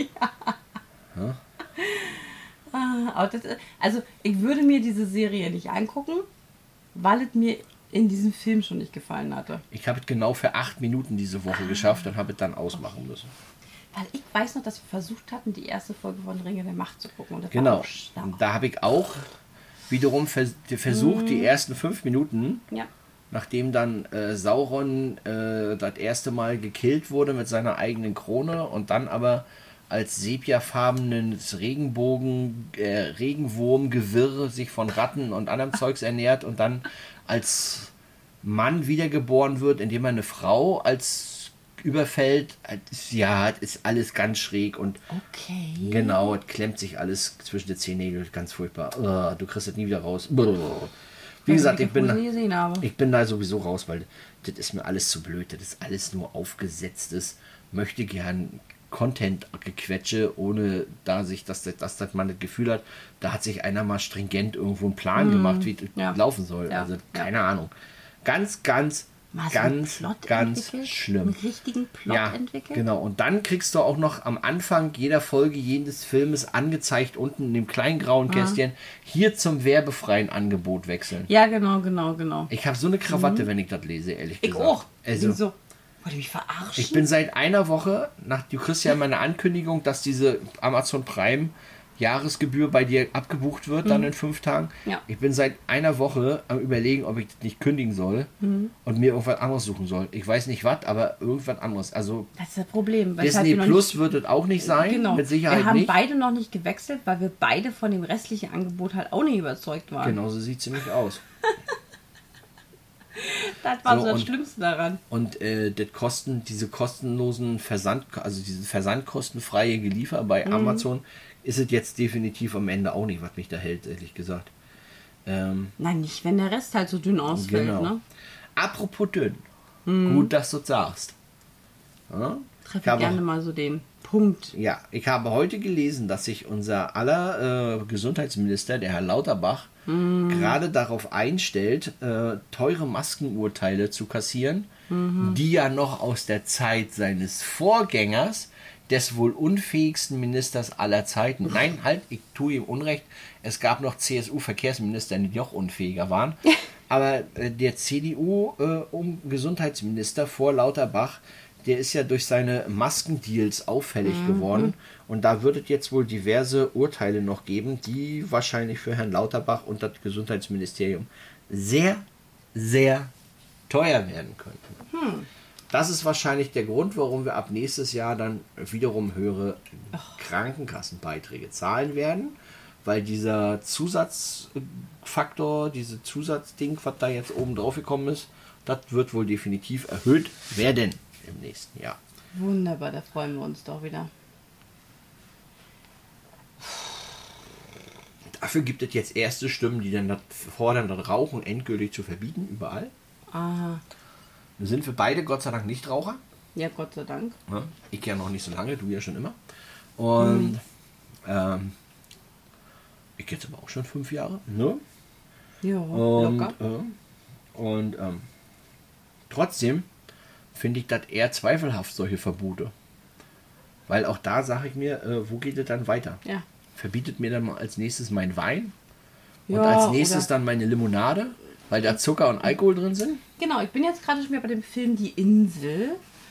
Ah, aber das, also ich würde mir diese Serie nicht angucken, weil es mir in diesem Film schon nicht gefallen hatte. Ich habe es genau für acht Minuten diese Woche geschafft und habe es dann ausmachen müssen. Weil ich weiß noch, dass wir versucht hatten, die erste Folge von Ringe der Macht zu gucken. Und das Genau. war auch stark. Und da habe ich auch wiederum vers versucht, die ersten fünf Minuten, Ja. nachdem dann äh, Sauron äh, das erste Mal gekillt wurde mit seiner eigenen Krone und dann aber als sepiafarbenes Regenbogen, äh, Regenwurmgewirr sich von Ratten und anderem Zeugs ernährt und dann als Mann wiedergeboren wird, indem er eine Frau als überfällt. Ja, das ist alles ganz schräg und Okay. genau, es klemmt sich alles zwischen die Zehennägel, ganz furchtbar. Ugh, du kriegst es nie wieder raus. Brrr. Wie gesagt, ich bin, nie gesehen habe. ich bin da sowieso raus, weil das ist mir alles zu blöd. Das ist alles nur aufgesetztes, möchte gern Content-Gequetsche, ohne da sich, dass, dass, dass man das Gefühl hat, da hat sich einer mal stringent irgendwo einen Plan gemacht, wie das ja. laufen soll. Ja, Also ja. keine Ahnung. Ganz, ganz, Mal so einen ganz, Plot ganz entwickelt, schlimm. Einen richtigen Plot Ja, entwickelt. genau. Und dann kriegst du auch noch am Anfang jeder Folge jedes Filmes angezeigt, unten in dem kleinen grauen Kästchen, hier zum werbefreien Angebot wechseln. Ja, genau, genau, genau. Ich habe so eine Krawatte, wenn ich das lese, ehrlich Ich gesagt. auch. Also, Wieso? Wollt ihr mich verarschen? ich bin seit einer Woche, nach, du kriegst ja meine Ankündigung, dass diese Amazon Prime Jahresgebühr bei dir abgebucht wird, dann in fünf Tagen. Ja. Ich bin seit einer Woche am Überlegen, ob ich das nicht kündigen soll und mir irgendwas anderes suchen soll. Ich weiß nicht was, aber irgendwas anderes. Also Das ist das Problem. weshalb Disney wir noch Plus wird es auch nicht sein, Genau. mit Sicherheit wir haben nicht. beide noch nicht gewechselt, weil wir beide von dem restlichen Angebot halt auch nicht überzeugt waren. Genauso sieht es nämlich aus. Das war So, so das und- Schlimmste daran. Und äh, das kosten, diese kostenlosen Versand, also diese versandkostenfreie Geliefer bei Mhm. Amazon, ist es jetzt definitiv am Ende auch nicht, was mich da hält, ehrlich gesagt. Ähm, Nein, nicht, wenn der Rest halt so dünn ausfällt, genau. ne? Apropos dünn. Gut, dass du sagst. Ja? Treffe Ich habe- gerne mal so den Punkt. Ja, ich habe heute gelesen, dass sich unser aller äh, Gesundheitsminister, der Herr Lauterbach, gerade darauf einstellt, äh, teure Maskenurteile zu kassieren, die ja noch aus der Zeit seines Vorgängers, des wohl unfähigsten Ministers aller Zeiten. Nein, halt, ich tue ihm Unrecht. Es gab noch C S U-Verkehrsminister, die noch unfähiger waren. Aber äh, der C D U-Gesundheitsminister vor Lauterbach, der ist ja durch seine Maskendeals auffällig geworden. Und da wird es jetzt wohl diverse Urteile noch geben, die wahrscheinlich für Herrn Lauterbach und das Gesundheitsministerium sehr, sehr teuer werden könnten. Das ist wahrscheinlich der Grund, warum wir ab nächstes Jahr dann wiederum höhere Krankenkassenbeiträge zahlen werden. Weil dieser Zusatzfaktor, diese Zusatzding, was da jetzt oben drauf gekommen ist, das wird wohl definitiv erhöht werden im nächsten Jahr. Wunderbar, da freuen wir uns doch wieder. Dafür gibt es jetzt erste Stimmen, die dann das fordern, das Rauchen endgültig zu verbieten, überall. Aha. Nun sind wir beide Gott sei Dank nicht Raucher. Ja, Gott sei Dank. Ja, ich ja noch nicht so lange, du ja schon immer. Und Mhm. ähm, ich jetzt aber auch schon fünf Jahre. Ne? Ja, Und, locker. äh, und ähm, trotzdem finde ich das eher zweifelhaft, solche Verbote. Weil auch da sage ich mir, äh, wo geht es dann weiter? Ja. Verbietet mir dann mal als nächstes mein Wein und Ja, als nächstes oder- dann meine Limonade, weil da Zucker und Alkohol drin sind. Genau, ich bin jetzt gerade schon wieder bei dem Film Die Insel,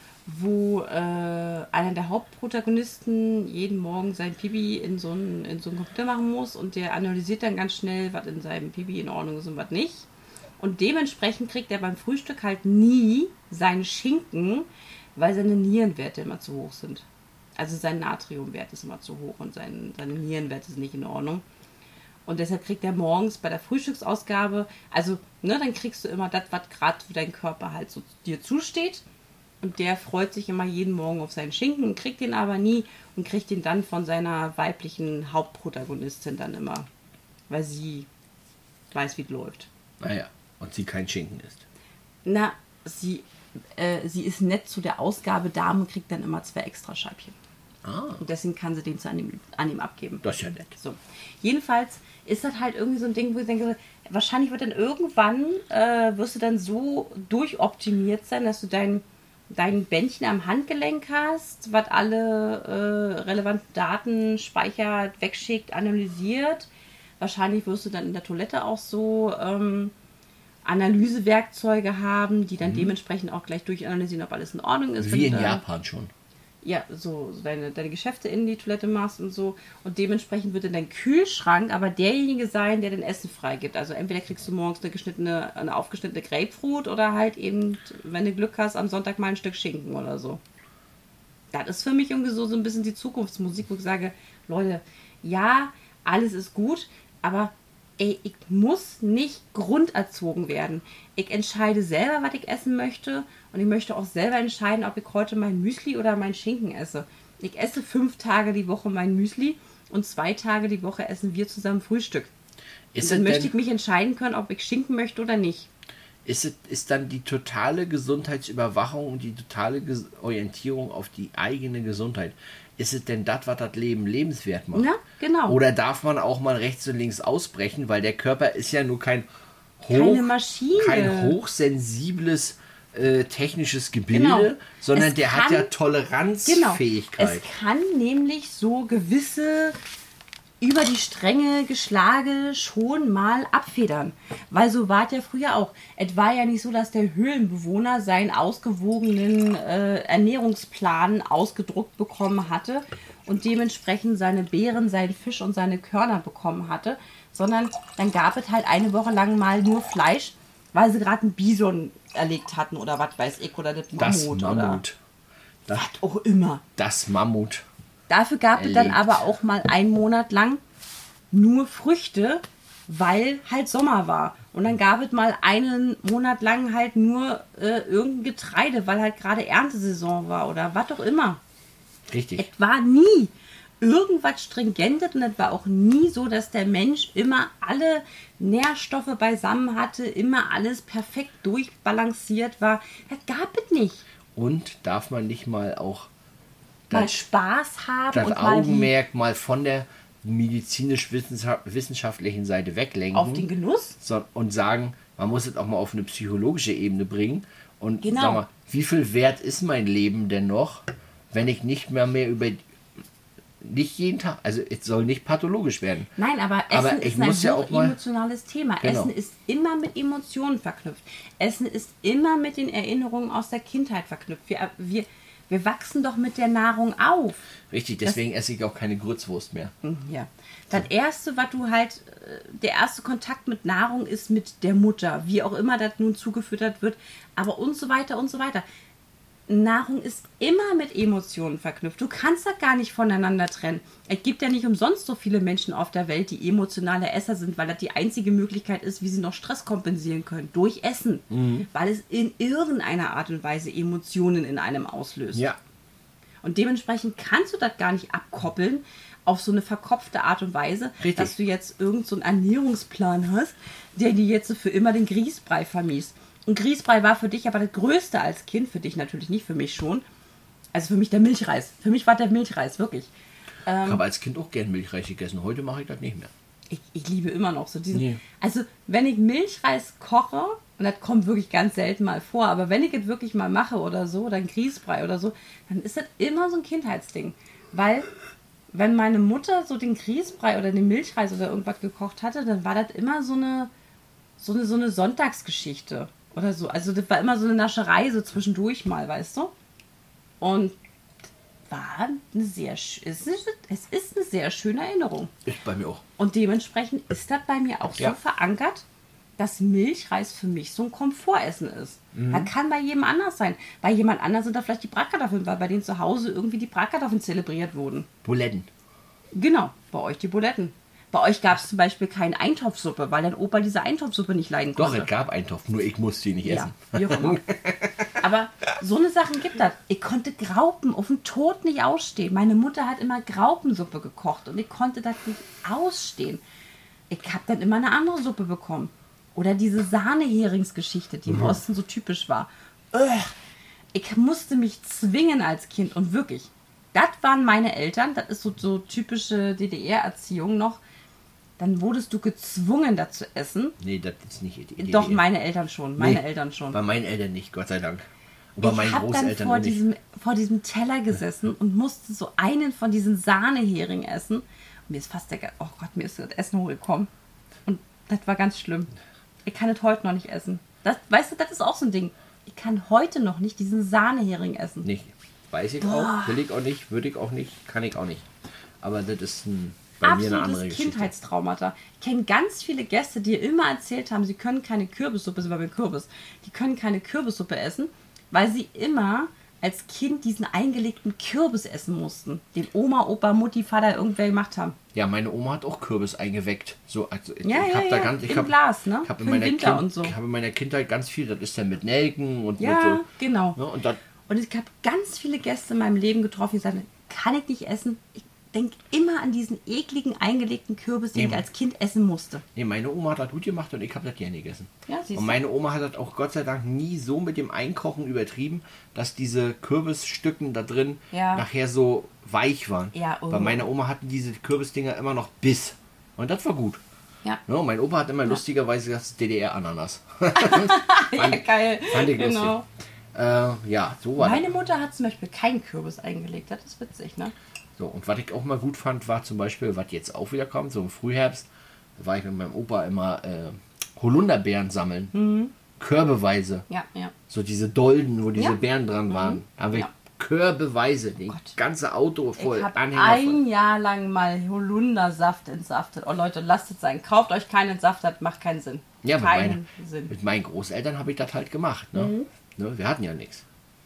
wo äh, einer der Hauptprotagonisten jeden Morgen sein Pipi in so einen in so einen Computer machen muss und der analysiert dann ganz schnell, was in seinem Pipi in Ordnung ist und was nicht. Und dementsprechend kriegt er beim Frühstück halt nie seinen Schinken, weil seine Nierenwerte immer zu hoch sind. Also sein Natriumwert ist immer zu hoch und sein, seine Nierenwerte sind nicht in Ordnung. Und deshalb kriegt er morgens bei der Frühstücksausgabe, also ne, dann kriegst du immer das, was gerade für deinen Körper halt so dir zusteht. Und der freut sich immer jeden Morgen auf seinen Schinken, kriegt den aber nie und kriegt den dann von seiner weiblichen Hauptprotagonistin dann immer, weil sie weiß, wie es läuft. Naja, und sie kein Schinken ist. Na, sie, äh, sie ist nett zu der Ausgabedame und kriegt dann immer zwei extra Scheibchen. Ah, Und deswegen kann sie den zu an ihm, an ihm abgeben. das ist ja nett. So. Jedenfalls ist das halt irgendwie so ein Ding, wo ich denke, wahrscheinlich wird dann irgendwann, äh, wirst du dann so durchoptimiert sein, dass du dein, dein Bändchen am Handgelenk hast, was alle äh, relevanten Daten speichert, wegschickt, analysiert. Wahrscheinlich wirst du dann in der Toilette auch so ähm, Analysewerkzeuge haben, die dann dementsprechend auch gleich durchanalysieren, ob alles in Ordnung ist. Wie wenn in du da- Japan schon. ja, so, so deine, deine Geschäfte in die Toilette machst und so. Und dementsprechend wird dann dein Kühlschrank aber derjenige sein, der den Essen freigibt. Also entweder kriegst du morgens eine geschnittene, eine aufgeschnittene Grapefruit oder halt eben, wenn du Glück hast, am Sonntag mal ein Stück Schinken oder so. Das ist für mich irgendwie so, so ein bisschen die Zukunftsmusik, wo ich sage, Leute, ja, alles ist gut, aber ey, ich muss nicht grunderzogen werden. Ich entscheide selber, was ich essen möchte und ich möchte auch selber entscheiden, ob ich heute mein Müsli oder mein Schinken esse. Ich esse fünf Tage die Woche mein Müsli und zwei Tage die Woche essen wir zusammen Frühstück. Ist Und dann es möchte denn- ich mich entscheiden können, ob ich Schinken möchte oder nicht. Ist, es, ist dann die totale Gesundheitsüberwachung und die totale Ges Orientierung auf die eigene Gesundheit, ist es denn das, was das Leben lebenswert macht? Ja, genau. Oder darf man auch mal rechts und links ausbrechen, weil der Körper ist ja nur kein, hoch, Keine Maschine. kein hochsensibles äh, technisches Gebilde, Genau. sondern Es der hat kann- ja Genau. Toleranzfähigkeit. Es kann nämlich so gewisse über die Stränge Geschlage schon mal abfedern. Weil so war es ja früher auch. Es war ja nicht so, dass der Höhlenbewohner seinen ausgewogenen äh, Ernährungsplan ausgedruckt bekommen hatte und dementsprechend seine Beeren, seinen Fisch und seine Körner bekommen hatte, sondern dann gab es halt eine Woche lang mal nur Fleisch, weil sie gerade einen Bison erlegt hatten oder was weiß ich, oder das Das Mammut, oder Mammut. Das, was auch immer. das Mammut. Dafür gab es dann Erlegt. aber auch mal einen Monat lang nur Früchte, weil halt Sommer war. Und dann gab es mal einen Monat lang halt nur äh, irgendein Getreide, weil halt gerade Erntesaison war oder was auch immer. Richtig. Es war nie irgendwas Stringentes und das war auch nie so, dass der Mensch immer alle Nährstoffe beisammen hatte, immer alles perfekt durchbalanciert war. Das gab es nicht. Und darf man nicht mal auch Mal das, Spaß haben das und mal die, Augenmerk mal von der medizinisch-wissenschaftlichen Seite weglenken auf den Genuss? so, und sagen, man muss es auch mal auf eine psychologische Ebene bringen. Und Genau. sag mal, wie viel wert ist mein Leben denn noch, wenn ich nicht mehr mehr über nicht jeden Tag, also es soll nicht pathologisch werden. Nein, aber Essen Aber ich ist ein muss ja auch mal- emotionales Thema. Genau. Essen ist immer mit Emotionen verknüpft. Essen ist immer mit den Erinnerungen aus der Kindheit verknüpft. Wir, wir, wir wachsen doch mit der Nahrung auf. Richtig, deswegen esse ich auch keine Grützwurst mehr. Ja. Das erste, was du halt, äh, der erste Kontakt mit Nahrung ist mit der Mutter, wie auch immer das nun zugefüttert wird, aber und so weiter und so weiter. Nahrung ist immer mit Emotionen verknüpft. Du kannst das gar nicht voneinander trennen. Es gibt ja nicht umsonst so viele Menschen auf der Welt, die emotionale Esser sind, weil das die einzige Möglichkeit ist, wie sie noch Stress kompensieren können. Durch Essen. Mhm. Weil es in irgendeiner Art und Weise Emotionen in einem auslöst. Ja, Und dementsprechend kannst du das gar nicht abkoppeln auf so eine verkopfte Art und Weise, Richtig. dass du jetzt irgend so einen Ernährungsplan hast, der dir jetzt so für immer den Grießbrei vermiest. Und Grießbrei war für dich aber das Größte als Kind, für dich natürlich nicht, für mich schon. Also für mich der Milchreis. Für mich war der Milchreis, wirklich. ich habe als Kind auch gern Milchreis gegessen. Heute mache ich das nicht mehr. Ich, ich liebe immer noch so diesen. Nee. Also, wenn ich Milchreis koche, und das kommt wirklich ganz selten mal vor, aber wenn ich es wirklich mal mache oder so, oder ein Grießbrei oder so, dann ist das immer so ein Kindheitsding. Weil, wenn meine Mutter so den Grießbrei oder den Milchreis oder irgendwas gekocht hatte, dann war das immer so eine, so eine, so eine Sonntagsgeschichte oder so. Also, das war immer so eine Nascherei, so zwischendurch mal, weißt du? Und war eine sehr, sch- es ist, es ist eine sehr schöne Erinnerung. Ich bei mir auch. Und dementsprechend ist das bei mir auch so Ja. verankert, dass Milchreis für mich so ein Komfortessen ist. Mhm. Das kann bei jedem anders sein. Bei jemand anders sind da vielleicht die Bratkartoffeln, weil bei denen zu Hause irgendwie die Bratkartoffeln zelebriert wurden. Buletten. Genau, bei euch die Buletten. Bei euch gab es zum Beispiel keine Eintopfsuppe, weil dein Opa diese Eintopfsuppe nicht leiden Doch, konnte. es gab Eintopf, nur ich musste ihn nicht Ja, essen. wie auch immer. Aber so eine Sachen gibt das. Ich konnte Graupen auf den Tod nicht ausstehen. Meine Mutter hat immer Graupensuppe gekocht und ich konnte das nicht ausstehen. Ich habe dann immer eine andere Suppe bekommen. Oder diese Sahneheringsgeschichte, die im Osten so typisch war. Ugh. Ich musste mich zwingen als Kind und wirklich. Das waren meine Eltern. Das ist so, so typische D D R-Erziehung noch. Dann wurdest du gezwungen, das zu essen. Nee, das ist nicht die Idee. Doch, meine Eltern schon. Meine Nee, Eltern schon. Bei meinen Eltern nicht, Gott sei Dank. Und bei Ich meinen habe dann Großeltern vor auch nicht. diesem, vor diesem Teller gesessen und musste so einen von diesen Sahnehering essen. Und mir ist fast der, Ge- oh Gott, mir ist das Essen hochgekommen. Und das war ganz schlimm. Ich kann es heute noch nicht essen. Das, weißt du, das ist auch so ein Ding. Ich kann heute noch nicht diesen Sahnehering essen. Nicht. Weiß ich auch, will ich auch nicht, würde ich auch nicht, kann ich auch nicht. Aber das ist ein, bei mir eine andere Absolutes Geschichte. Kindheitstraumata. Ich kenne ganz viele Gäste, die immer erzählt haben, sie können keine Kürbissuppe, sie war beim Kürbis, die können keine Kürbissuppe essen, weil sie immer als Kind diesen eingelegten Kürbis essen mussten, den Oma, Opa, Mutti, Vater irgendwer gemacht haben. Ja, meine Oma hat auch Kürbis eingeweckt. So, also ich, Ja, ich ja, hab da ja, ganz, ich im hab, Glas, ne? Ich habe Für in, den meiner Winter kind, und so. ich hab in meiner Kindheit ganz viel, das ist ja mit Nelken und Ja, mit so. genau. Ne, und dann, Und ich habe ganz viele Gäste in meinem Leben getroffen, die sagen, kann ich nicht essen. Ich denke immer an diesen ekligen, eingelegten Kürbis, den Ja. ich als Kind essen musste. nee, meine Oma hat das gut gemacht und ich habe das gerne gegessen. Ja, siehst Und du. meine Oma hat das auch Gott sei Dank nie so mit dem Einkochen übertrieben, dass diese Kürbisstücken da drin Ja. nachher so weich waren. Ja, oh. Bei meiner Oma hatten diese Kürbisdinger immer noch Biss. Und das war gut. Ja. Ja, mein Opa hat immer lustigerweise gesagt, das ist D D R-Ananas. Ja, geil. Fand ich Genau. lustig. Äh, ja, so war Meine das. Mutter hat zum Beispiel keinen Kürbis eingelegt. Das ist witzig, ne? So, und was ich auch mal gut fand, war zum Beispiel, was jetzt auch wieder kommt, so im Frühherbst, da war ich mit meinem Opa immer äh, Holunderbeeren sammeln. Mhm. Körbeweise. Ja, ja. So diese Dolden, wo diese Ja. Beeren dran waren. Da haben wir Ja. Körbeweise, das Gott. ganze Auto voll Ich habe Anhänger voll. ein Jahr lang mal Holundersaft entsaftet. Oh Leute, lasst es sein. Kauft euch keinen Entsaft, das macht keinen Sinn. Ja, mit, keinen meine, Sinn. mit meinen Großeltern habe ich das halt gemacht. Ne? Mhm. Ne? Wir hatten ja nichts.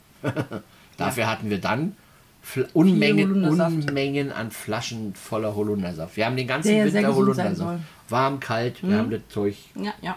Dafür hatten wir dann Fl Unmengen, Holundersaft. Unmengen an Flaschen voller Holundersaft. Wir haben den ganzen Der sehr Winter gesund sein Holundersaft. soll. Warm, kalt, wir Mhm. haben das Zeug. Ja, ja.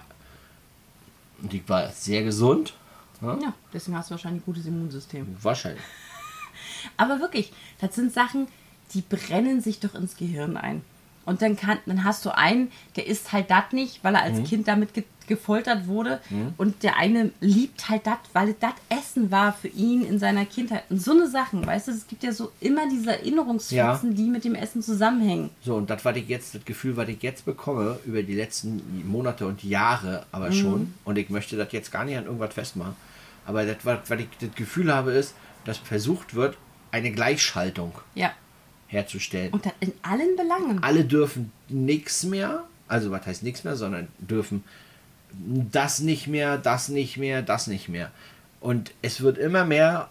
Und die war sehr gesund. Ja? Ja, deswegen hast du wahrscheinlich ein gutes Immunsystem. Wahrscheinlich. Aber wirklich, das sind Sachen, die brennen sich doch ins Gehirn ein. Und dann, kann, dann hast du einen, der isst halt das nicht, weil er als mhm. Kind damit ge gefoltert wurde. Mhm. Und der eine liebt halt das, weil das Essen war für ihn in seiner Kindheit. Und so eine Sachen, weißt du, es gibt ja so immer diese Erinnerungsfetzen, ja. die mit dem Essen zusammenhängen. So, und das, was ich jetzt, das Gefühl, was ich jetzt bekomme, über die letzten Monate und Jahre aber mhm. schon, und ich möchte das jetzt gar nicht an irgendwas festmachen, aber das, was, was ich das Gefühl habe, ist, dass versucht wird, eine Gleichschaltung ja. herzustellen. Und das in allen Belangen. Alle dürfen nichts mehr, also was heißt nichts mehr, sondern dürfen das nicht mehr, das nicht mehr, das nicht mehr. Und es wird immer mehr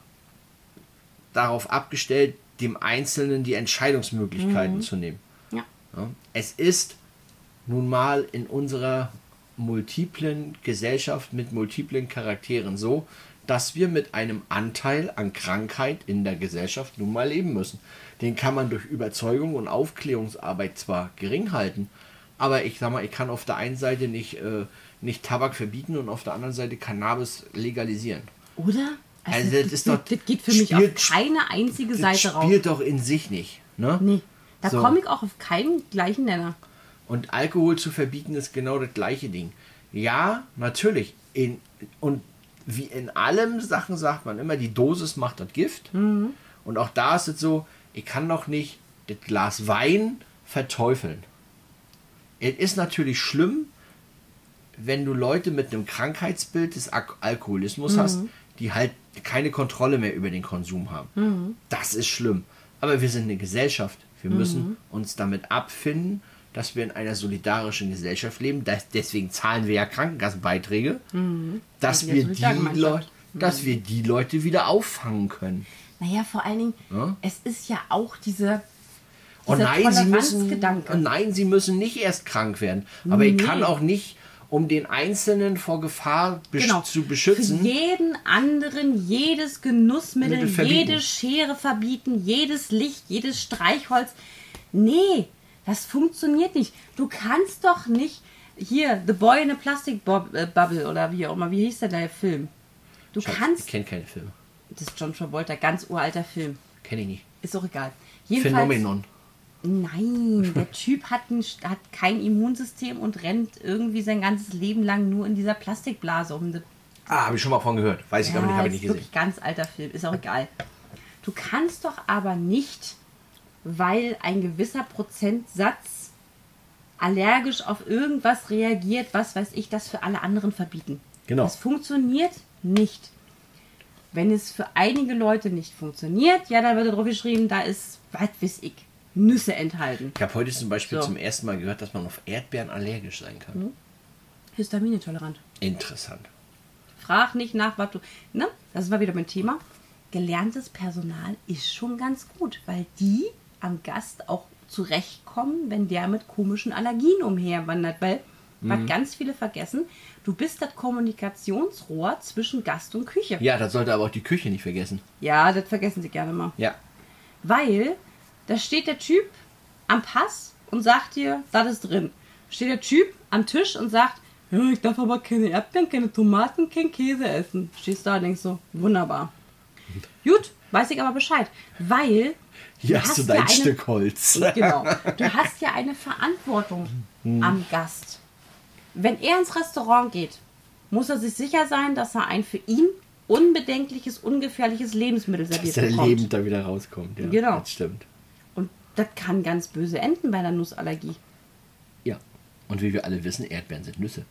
darauf abgestellt, dem Einzelnen die Entscheidungsmöglichkeiten mhm. zu nehmen. Ja. Ja. Es ist nun mal in unserer multiplen Gesellschaft mit multiplen Charakteren so, dass wir mit einem Anteil an Krankheit in der Gesellschaft nun mal leben müssen. Den kann man durch Überzeugung und Aufklärungsarbeit zwar gering halten, aber ich sag mal, ich kann auf der einen Seite nicht, äh, nicht Tabak verbieten und auf der anderen Seite Cannabis legalisieren. Oder? Also, also das, das, ist doch, das geht für mich spielt, auf keine einzige Seite raus. Das spielt raus. Doch in sich nicht. Ne? Nee, da so. komme ich auch auf keinen gleichen Nenner. Und Alkohol zu verbieten ist genau das gleiche Ding. Ja, natürlich. In, und wie in allem Sachen sagt man immer, die Dosis macht das Gift. Mhm. Und auch da ist es so, ich kann doch nicht das Glas Wein verteufeln. Es ist natürlich schlimm, wenn du Leute mit einem Krankheitsbild des Al Alkoholismus mhm. hast, die halt keine Kontrolle mehr über den Konsum haben. Mhm. Das ist schlimm. Aber wir sind eine Gesellschaft. Wir mhm. müssen uns damit abfinden, dass wir in einer solidarischen Gesellschaft leben. Das, deswegen zahlen wir ja Krankenkassenbeiträge, mhm. dass, wir die Leute, mhm. dass wir die Leute wieder auffangen können. Naja, vor allen Dingen, ja? es ist ja auch diese Und nein, sie müssen, und nein, sie müssen nicht erst krank werden. Aber nee. ich kann auch nicht, um den Einzelnen vor Gefahr besch genau. zu beschützen. Für jeden anderen jedes Genussmittel, jede Schere verbieten, jedes Licht, jedes Streichholz. Nee, das funktioniert nicht. Du kannst doch nicht, hier, The Boy in a Plastic Bubble oder wie auch immer, wie hieß denn der Film? Du Schatz, kannst... Ich kenne keine Filme. Das ist John Travolta, ganz uralter Film. Kenne ich nicht. Ist auch egal. Jedenfalls, Phänomenon. Nein, der Typ hat, ein, hat kein Immunsystem und rennt irgendwie sein ganzes Leben lang nur in dieser Plastikblase um. Ah, habe ich schon mal von gehört. Weiß ich ja, aber nicht, habe ich nicht gesehen. Ist wirklich ganz alter Film, ist auch egal. Du kannst doch aber nicht, weil ein gewisser Prozentsatz allergisch auf irgendwas reagiert, was weiß ich, das für alle anderen verbieten. Genau. Das funktioniert nicht. Wenn es für einige Leute nicht funktioniert, ja, dann wird drauf geschrieben, da ist, was weiß ich, Nüsse enthalten. Ich habe heute zum Beispiel so. zum ersten Mal gehört, dass man auf Erdbeeren allergisch sein kann. Mhm. Histaminintolerant. Interessant. Frag nicht nach, was du... Ne? Das war wieder mein Thema. Gelerntes Personal ist schon ganz gut, weil die am Gast auch zurechtkommen, wenn der mit komischen Allergien umherwandert. Weil, mhm. was ganz viele vergessen, du bist das Kommunikationsrohr zwischen Gast und Küche. Ja, das sollte aber auch die Küche nicht vergessen. Ja, das vergessen sie gerne mal. Ja. Weil... Da steht der Typ am Pass und sagt dir, das ist drin. Steht der Typ am Tisch und sagt, ja, ich darf aber keine Erdbeeren, keine Tomaten, kein Käse essen. Stehst da und denkst so, wunderbar. Gut, weiß ich aber Bescheid. Weil... Hier hast, hast du dein ja eine, Stück Holz. Genau. Du hast ja eine Verantwortung hm. am Gast. Wenn er ins Restaurant geht, muss er sich sicher sein, dass er ein für ihn unbedenkliches, ungefährliches Lebensmittel serviert bekommt. Dass der bekommt. lebend da wieder rauskommt. Ja, genau. Das stimmt. Das kann ganz böse enden bei einer Nussallergie. Ja. Und wie wir alle wissen, Erdbeeren sind Nüsse.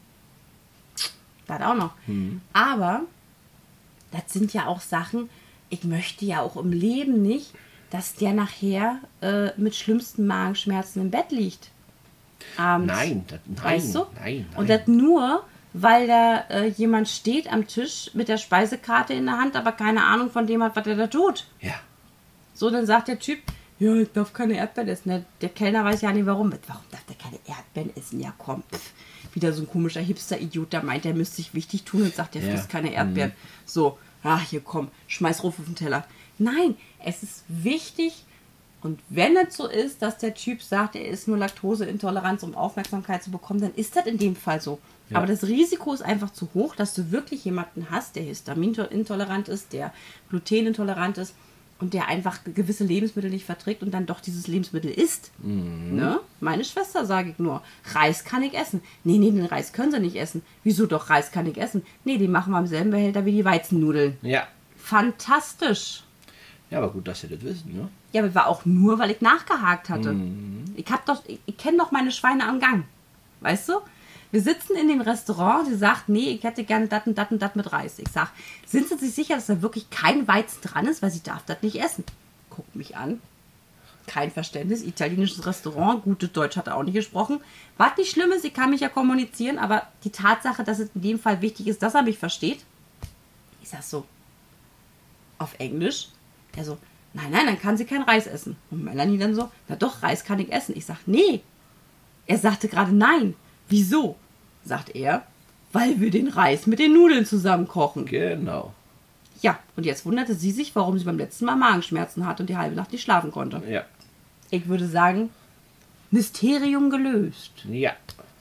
Das auch noch. Hm. Aber das sind ja auch Sachen, ich möchte ja auch im Leben nicht, dass der nachher äh, mit schlimmsten Magenschmerzen im Bett liegt. Abends. Nein, das, nein, weißt du? nein, nein. Und das nur, weil da äh, jemand steht am Tisch mit der Speisekarte in der Hand, aber keine Ahnung von dem hat, was er da tut. Ja. So, dann sagt der Typ, ja, ich darf keine Erdbeeren essen. Der Kellner weiß ja nicht, warum. Warum darf der keine Erdbeeren essen? Ja, komm. Pff. Wieder so ein komischer Hipster-Idiot, der meint, der müsste sich wichtig tun und sagt, der ja. frisst keine Erdbeeren. Mhm. So, ach, hier komm, schmeiß Ruf auf den Teller. Nein, es ist wichtig. Und wenn es so ist, dass der Typ sagt, er ist nur Laktoseintoleranz, um Aufmerksamkeit zu bekommen, dann ist das in dem Fall so. Ja. Aber das Risiko ist einfach zu hoch, dass du wirklich jemanden hast, der histaminintolerant ist, der glutenintolerant ist. und der einfach gewisse Lebensmittel nicht verträgt und dann doch dieses Lebensmittel isst. Mhm. Ne? Meine Schwester, sage ich nur, Reis kann ich essen. Nee, nee, den Reis können sie nicht essen. Wieso doch, Reis kann ich essen? Nee, den machen wir im selben Behälter wie die Weizennudeln. Ja. Fantastisch. Ja, aber gut, dass Sie das wissen, ne? Ja, aber war auch nur, weil ich nachgehakt hatte. Mhm. Ich hab doch, ich, ich kenne doch meine Schweine am Gang. Weißt du? Wir sitzen in dem Restaurant, sie sagt, nee, ich hätte gerne dat und dat und dat mit Reis. Ich sag, sind Sie sich sicher, dass da wirklich kein Weizen dran ist, weil sie darf das nicht essen? Guckt mich an. Kein Verständnis. Italienisches Restaurant, gutes Deutsch hat er auch nicht gesprochen. Was nicht schlimm ist, ich kann mich ja kommunizieren, aber die Tatsache, dass es in dem Fall wichtig ist, dass er mich versteht. Ich sag so, auf Englisch. Er so, nein, nein, dann kann sie kein Reis essen. Und Melanie dann so, na doch, Reis kann ich essen. Ich sag, nee. Er sagte gerade nein. Wieso? Sagt er, weil wir den Reis mit den Nudeln zusammen kochen. Genau. Ja, und jetzt wunderte sie sich, warum sie beim letzten Mal Magenschmerzen hatte und die halbe Nacht nicht schlafen konnte. Ja. Ich würde sagen, Mysterium gelöst. Ja.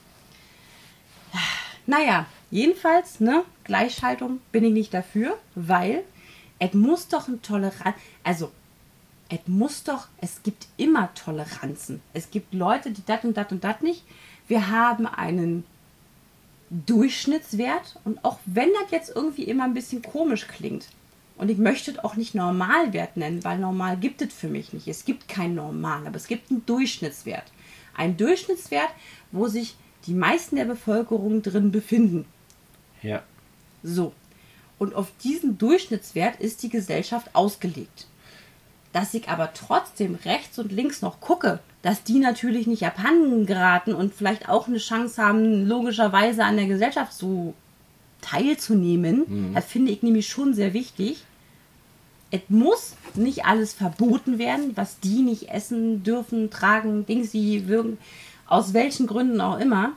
Naja, jedenfalls, ne, Gleichschaltung bin ich nicht dafür, weil es muss doch ein Toleranz, also es muss doch, es gibt immer Toleranzen. Es gibt Leute, die das und das und das nicht. Wir haben einen Durchschnittswert und auch wenn das jetzt irgendwie immer ein bisschen komisch klingt und ich möchte es auch nicht Normalwert nennen, weil normal gibt es für mich nicht. Es gibt kein Normal, aber es gibt einen Durchschnittswert. Ein Durchschnittswert, wo sich die meisten der Bevölkerung drin befinden. Ja. So. Und auf diesen Durchschnittswert ist die Gesellschaft ausgelegt. Dass ich aber trotzdem rechts und links noch gucke, dass die natürlich nicht abhanden geraten und vielleicht auch eine Chance haben, logischerweise an der Gesellschaft so teilzunehmen, mhm. das finde ich nämlich schon sehr wichtig. Es muss nicht alles verboten werden, was die nicht essen dürfen, tragen, Dings, die wirken, aus welchen Gründen auch immer.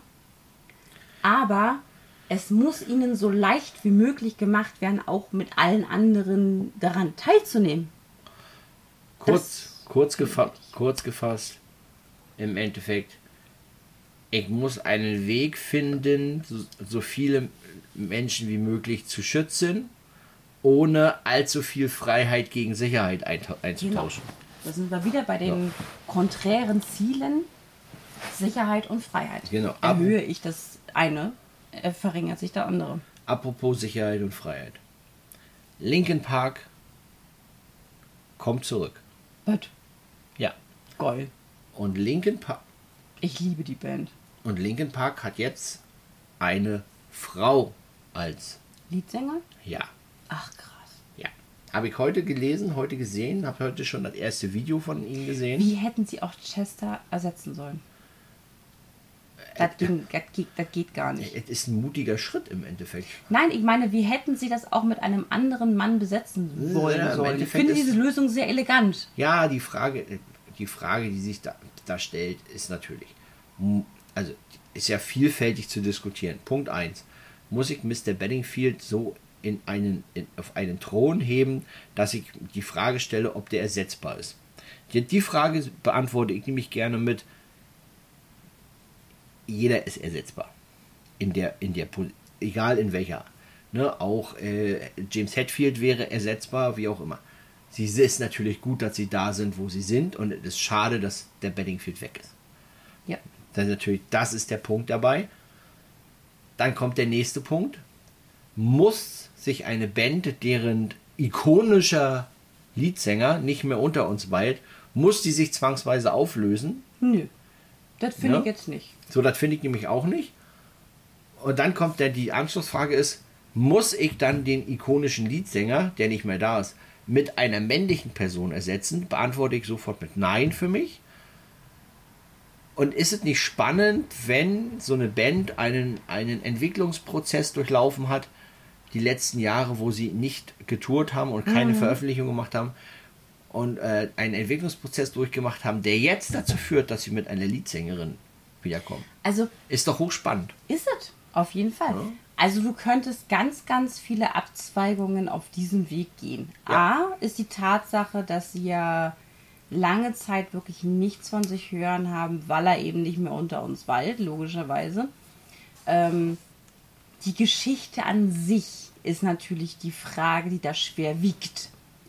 Aber es muss ihnen so leicht wie möglich gemacht werden, auch mit allen anderen daran teilzunehmen. Kurz, kurz, gefa- kurz gefasst, im Endeffekt, ich muss einen Weg finden, so, so viele Menschen wie möglich zu schützen, ohne allzu viel Freiheit gegen Sicherheit eintau- einzutauschen. Genau. Da sind wir wieder bei den ja. konträren Zielen, Sicherheit und Freiheit. Genau. Erhöhe ich das eine, äh, verringert sich der andere. Apropos Sicherheit und Freiheit. Linkin Park kommt zurück. Was? Ja. Geil. Und Linkin Park. Ich liebe die Band. Und Linkin Park hat jetzt eine Frau als Leadsänger? Ja. Ach krass. Ja. Habe ich heute gelesen, heute gesehen, habe heute schon das erste Video von ihnen gesehen. Wie hätten sie auch Chester ersetzen sollen? Das, ging, das, geht, das geht gar nicht. Es ist ein mutiger Schritt im Endeffekt. Nein, ich meine, wie hätten sie das auch mit einem anderen Mann besetzen wollen Ja, sollen? Ich finde diese Lösung sehr elegant. Ja, die Frage, die Frage, die sich da, da stellt, ist natürlich, also ist ja vielfältig zu diskutieren. Punkt eins. Muss ich Mister Bedingfield so in einen, in, auf einen Thron heben, dass ich die Frage stelle, ob der ersetzbar ist? Die, die Frage beantworte ich nämlich gerne mit: Jeder ist ersetzbar. In der, in der, egal in welcher. Ne, auch äh, James Hetfield wäre ersetzbar, wie auch immer. Sie ist natürlich gut, dass sie da sind, wo sie sind, und es ist schade, dass der Bedingfield weg ist. Ja. Das ist natürlich, das ist der Punkt dabei. Dann kommt der nächste Punkt. Muss sich eine Band, deren ikonischer Leadsänger nicht mehr unter uns weilt, muss die sich zwangsweise auflösen? Nö. Das finde Ja? ich jetzt nicht. So, das finde ich nämlich auch nicht. Und dann kommt dann die Anschlussfrage ist, muss ich dann den ikonischen Leadsänger, der nicht mehr da ist, mit einer männlichen Person ersetzen? Beantworte ich sofort mit Nein für mich. Und ist es nicht spannend, wenn so eine Band einen, einen Entwicklungsprozess durchlaufen hat, die letzten Jahre, wo sie nicht getourt haben und keine mhm. Veröffentlichung gemacht haben, und äh, einen Entwicklungsprozess durchgemacht haben, der jetzt dazu führt, dass sie mit einer Leadsängerin wiederkommen. Also ist doch hochspannend. Ist es, auf jeden Fall. Ja. Also du könntest ganz, ganz viele Abzweigungen auf diesem Weg gehen. Ja. A ist die Tatsache, dass sie ja lange Zeit wirklich nichts von sich hören haben, weil er eben nicht mehr unter uns weilt, logischerweise. Ähm, die Geschichte an sich ist natürlich die Frage, die da schwer wiegt.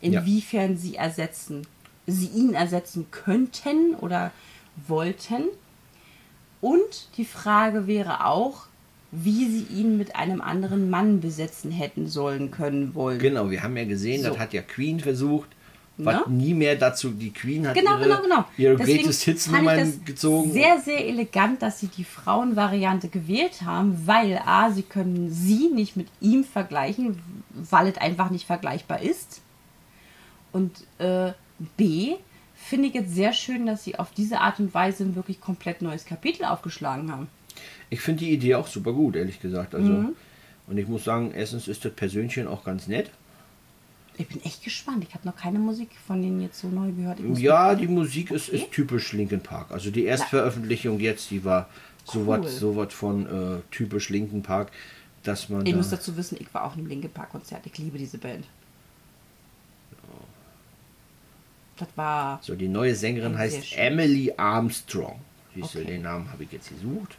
inwiefern ja. sie ersetzen, sie ihn ersetzen könnten oder wollten. Und die Frage wäre auch, wie sie ihn mit einem anderen Mann besetzen hätten sollen, können, wollen. Genau, wir haben ja gesehen, so. Das hat ja Queen versucht, was ja? nie mehr dazu, die Queen hat genau, ihre, genau, genau. ihre Greatest Hits Nummern gezogen. Sehr, sehr elegant, dass sie die Frauenvariante gewählt haben, weil A, sie können sie nicht mit ihm vergleichen, weil es einfach nicht vergleichbar ist. Und äh, B, finde ich jetzt sehr schön, dass sie auf diese Art und Weise ein wirklich komplett neues Kapitel aufgeschlagen haben. Ich finde die Idee auch super gut, ehrlich gesagt. Also, mhm. Und ich muss sagen, erstens ist das Persönchen auch ganz nett. Ich bin echt gespannt. Ich habe noch keine Musik von denen jetzt so neu gehört. Ja, die Musik ist, ist typisch Linkin Park. Also die Erstveröffentlichung jetzt, die war so cool. was so was von äh, typisch Linkin Park, dass man. Ihr da müsst dazu wissen, ich war auch im Linkin Park Konzert. Ich liebe diese Band. Ja. Das war. So, die neue Sängerin heißt Emily Armstrong. Siehst du, okay. Den Namen habe ich jetzt gesucht.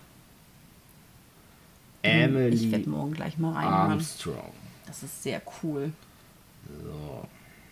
Emily ich werde morgen gleich mal rein. Armstrong. Das ist sehr cool. So.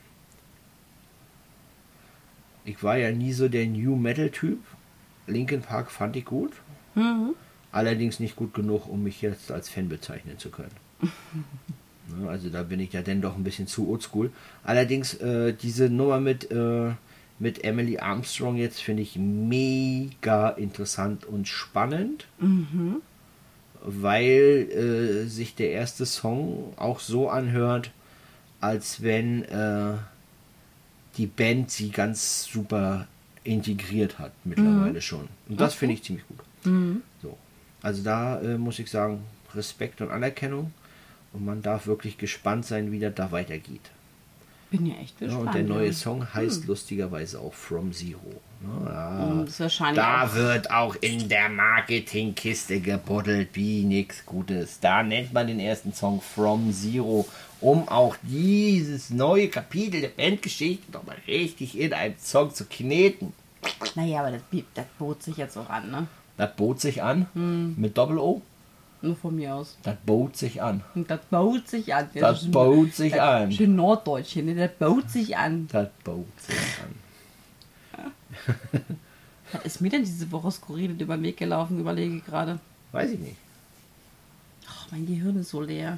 Ich war ja nie so der New Metal Typ. Linkin Park fand ich gut. Mhm. Allerdings nicht gut genug, um mich jetzt als Fan bezeichnen zu können. Also da bin ich ja dann doch ein bisschen zu oldschool. Allerdings äh, diese Nummer mit, äh, mit Emily Armstrong jetzt finde ich mega interessant und spannend. Mhm. Weil äh, sich der erste Song auch so anhört, als wenn äh, die Band sie ganz super integriert hat, mittlerweile mhm. schon. Und das okay. finde ich ziemlich gut. Mhm. So. Also da äh, muss ich sagen, Respekt und Anerkennung. Und man darf wirklich gespannt sein, wie das da weitergeht. Bin ja echt gespannt. Ja, und der neue ja. Song heißt hm. lustigerweise auch From Zero. Ja, das ist wahrscheinlich da auch wird auch in der Marketingkiste gebuddelt wie nichts Gutes. Da nennt man den ersten Song From Zero, um auch dieses neue Kapitel der Bandgeschichte nochmal richtig in einem Song zu kneten. Naja, aber das, das bot sich jetzt auch an, ne? Das bot sich an, hm. mit Doppel-O. Nur von mir aus. Das bot sich an. Und das baut sich an. Das, das baut sich das an. Schön Norddeutsch hier, ne? Das baut sich an. Das baut sich an. Was ist mir denn diese Woche skurril über den Weg gelaufen, überlege ich gerade. Weiß ich nicht. Ach, mein Gehirn ist so leer.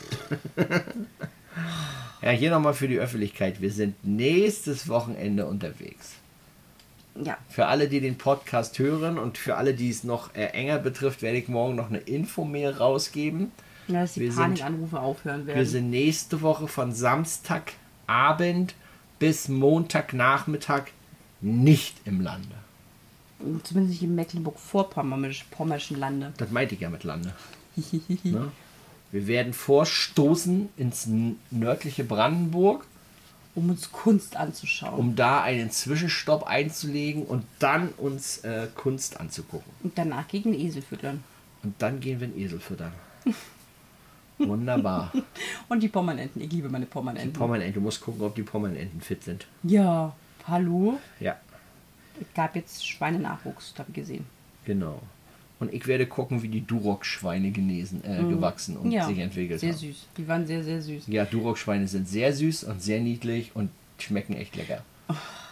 Ja, hier nochmal für die Öffentlichkeit. Wir sind nächstes Wochenende unterwegs. Ja. Für alle, die den Podcast hören und für alle, die es noch äh, enger betrifft, werde ich morgen noch eine Info-Mail rausgeben. Ja, dass die wir Panikanrufe sind, aufhören werden. Wir sind nächste Woche von Samstagabend bis Montagnachmittag nicht im Lande. Zumindest nicht im Mecklenburg-Vorpommerschen Lande. Das meinte ich ja mit Lande. Ne? Wir werden vorstoßen ins nördliche Brandenburg. Um uns Kunst anzuschauen. Um da einen Zwischenstopp einzulegen und dann uns äh, Kunst anzugucken. Und danach gegen den Esel füttern. Und dann gehen wir einen Esel füttern. Wunderbar. Und die Pommernenten. Ich liebe meine Pommernenten. Die Pommernenten. Du musst gucken, ob die Pommernenten fit sind. Ja. Hallo? Ja. Es gab jetzt Schweinenachwuchs, habe ich gesehen. Genau. Und ich werde gucken, wie die Duroc-Schweine genesen, äh, mhm. gewachsen und ja, sich entwickelt sehr haben. Sehr süß. Die waren sehr, sehr süß. Ja, Duroc-Schweine sind sehr süß und sehr niedlich und schmecken echt lecker. Oh.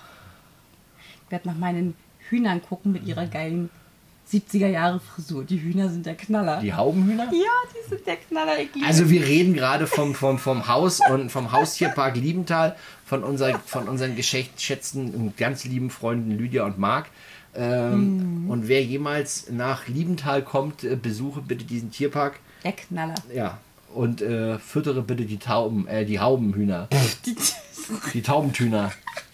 Ich werde nach meinen Hühnern gucken mit ihrer geilen siebziger Jahre Frisur. Die Hühner sind der Knaller. Die Haubenhühner? Ja, die sind der Knaller. Ich liebe also wir reden gerade vom, vom, vom Haus und vom Haustierpark Liebenthal, von, unser, von unseren geschätzten und ganz lieben Freunden Lydia und Marc. Ähm, mm. Und wer jemals nach Liebenthal kommt, äh, besuche bitte diesen Tierpark. Der Knaller. Ja. Und äh, füttere bitte die Tauben, äh, die Haubenhühner. die, die Taubentüner.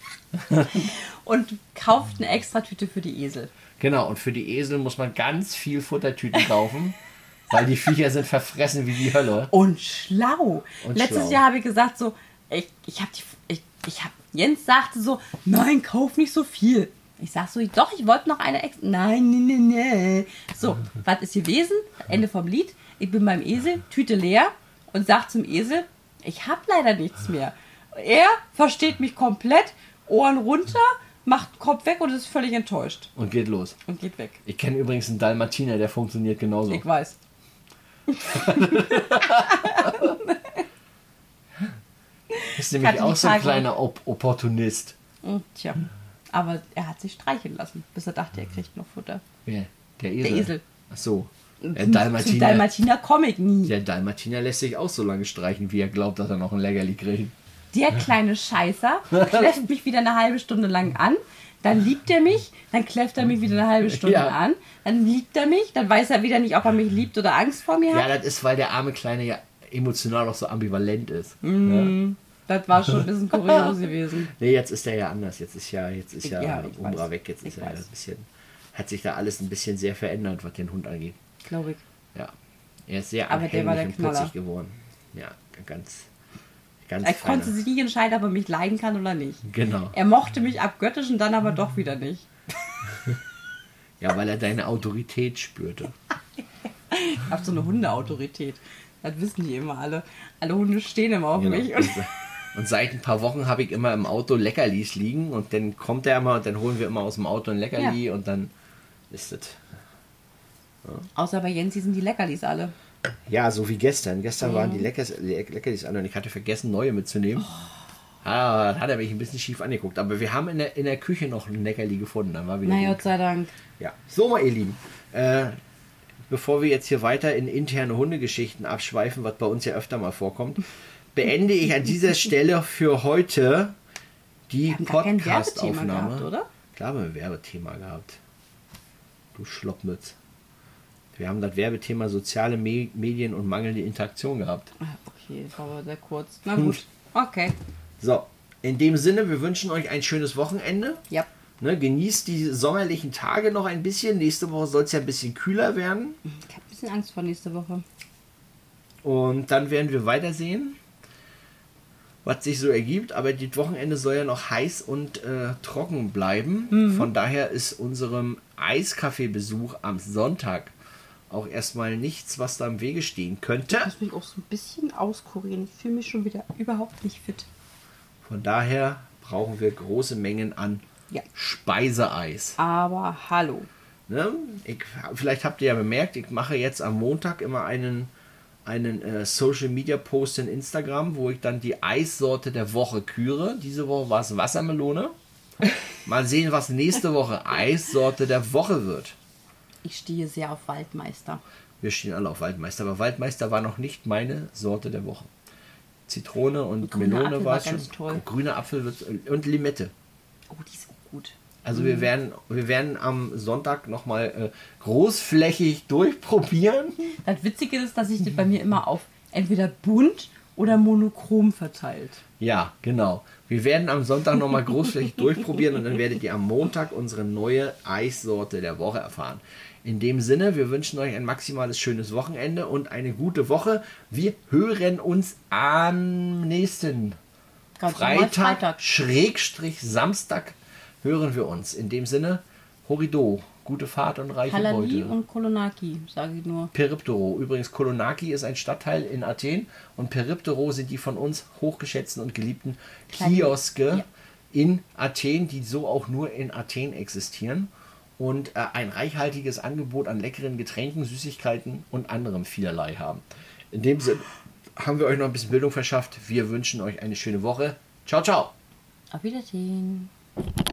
Und kauft eine Extratüte für die Esel. Genau, und für die Esel muss man ganz viel Futtertüten kaufen, weil die Viecher sind verfressen wie die Hölle. Und schlau. Und Letztes schlau. Jahr habe ich gesagt so, ich, ich habe die, ich, ich habe, Jens sagte so, nein, kauf nicht so viel. Ich sag so, doch, ich wollte noch eine extra. Nein, nee, nee, nee. So, was ist gewesen? Ende vom Lied. Ich bin beim Esel, Tüte leer und sag zum Esel, ich hab leider nichts mehr. Er versteht mich komplett, Ohren runter, macht Kopf weg und ist völlig enttäuscht. Und geht los. Und geht weg. Ich kenne übrigens einen Dalmatiner, der funktioniert genauso. Ich weiß. ist nämlich Hatte auch die so ein Tage- kleiner Op Opportunist. Hm, Tja, aber er hat sich streicheln lassen, bis er dachte, er kriegt noch Futter. Wer? Der Esel? Der Esel. Ach so. Der Zum- Dalmatiner. Zum Dalmatiner komme ich nie. Der Dalmatiner lässt sich auch so lange streichen, wie er glaubt, dass er noch ein Leckerli kriegt. Der kleine Scheißer kläfft mich wieder eine halbe Stunde lang an. Dann liebt er mich, dann kläfft er mich wieder eine halbe Stunde Ja. an. Dann liebt er mich, dann weiß er wieder nicht, ob er mich liebt oder Angst vor mir Ja, hat. das ist, weil der arme Kleine ja emotional auch so ambivalent ist. Mhm. Das war schon ein bisschen kurios gewesen. Nee, jetzt ist er ja anders. Jetzt ist ja, jetzt ist ja, Ja, ich Umbra weiß. weg. Jetzt ist Ich er ja weiß. ein bisschen, hat sich da alles ein bisschen sehr verändert, was den Hund angeht. Glaube ich. Ja. Er ist sehr Aber der war anhänglich der und Knaller. putzig geworden. Ja, ganz, ganz Er konnte feiner. sich nicht entscheiden, ob er mich leiden kann oder nicht. Genau. Er mochte mich abgöttisch und dann aber doch wieder nicht. Ja, weil er deine Autorität spürte. Ich habe so eine Hundeautorität. Das wissen die immer alle. Alle Hunde stehen immer auf Genau. mich. Und, Und und seit ein paar Wochen habe ich immer im Auto Leckerlis liegen und dann kommt er immer und dann holen wir immer aus dem Auto ein Leckerli und dann ist das. außer bei Jensi sind die Leckerlis alle. Ja, so wie gestern. Gestern waren die Leckers, Le- Leckerlis an und ich hatte vergessen, neue mitzunehmen. Ah, da hat er mich ein bisschen schief angeguckt. Aber wir haben in der, in der Küche noch ein Leckerli gefunden. Dann war wieder Na gut. Gott sei Dank. Ja. So, mal ihr Lieben. Äh, bevor wir jetzt hier weiter in interne Hundegeschichten abschweifen, was bei uns ja öfter mal vorkommt, beende ich an dieser Stelle für heute die Wir haben gar kein Werbethema Podcast-Aufnahme. gehabt, oder? Klar haben wir ein Werbethema gehabt. Du Schloppmütz. Wir haben das Werbethema soziale Me Medien und mangelnde Interaktion gehabt. Ah, okay, das war aber sehr kurz. Na gut. Okay. So, in dem Sinne, wir wünschen euch ein schönes Wochenende. Ja. Ne, genießt die sommerlichen Tage noch ein bisschen. Nächste Woche soll es ja ein bisschen kühler werden. Ich habe ein bisschen Angst vor nächste Woche. Und dann werden wir weitersehen, was sich so ergibt. Aber das Wochenende soll ja noch heiß und äh, trocken bleiben. Von daher ist unserem Eiskaffeebesuch am Sonntag auch erstmal nichts, was da im Wege stehen könnte. Ich muss mich auch so ein bisschen auskurieren. Ich fühle mich schon wieder überhaupt nicht fit. Von daher brauchen wir große Mengen an Ja. Speiseeis. Aber hallo. Ne? Ich, vielleicht habt ihr ja bemerkt, ich mache jetzt am Montag immer einen, einen äh, Social Media Post in Instagram, wo ich dann die Eissorte der Woche küre. Diese Woche war es Wassermelone. Mal sehen, was nächste Woche Eissorte der Woche wird. Ich stehe sehr auf Waldmeister. Wir stehen alle auf Waldmeister, aber Waldmeister war noch nicht meine Sorte der Woche. Zitrone und Grüner Melone Apfel war war es schon. ganz toll. Grüner Apfel wird, und Limette. Oh, die ist auch gut. Also wir werden, wir werden am Sonntag nochmal äh, großflächig durchprobieren. Das Witzige ist, dass sich das bei mir immer auf entweder bunt oder monochrom verteilt. Ja, genau. Wir werden am Sonntag nochmal großflächig durchprobieren und dann werdet ihr am Montag unsere neue Eissorte der Woche erfahren. In dem Sinne, wir wünschen euch ein maximales schönes Wochenende und eine gute Woche. Wir hören uns am nächsten Ganz normal Freitag, Schrägstrich Samstag hören wir uns. In dem Sinne, Horido, gute Fahrt und reiche Halali Beute. und Kolonaki, sage ich nur. Periptero. Übrigens, Kolonaki ist ein Stadtteil in Athen und Periptero sind die von uns hochgeschätzten und geliebten Kleine- Kioske ja. in Athen, die so auch nur in Athen existieren und äh, ein reichhaltiges Angebot an leckeren Getränken, Süßigkeiten und anderem vielerlei haben. In dem Sinne haben wir euch noch ein bisschen Bildung verschafft. Wir wünschen euch eine schöne Woche. Ciao, ciao! Auf Wiedersehen.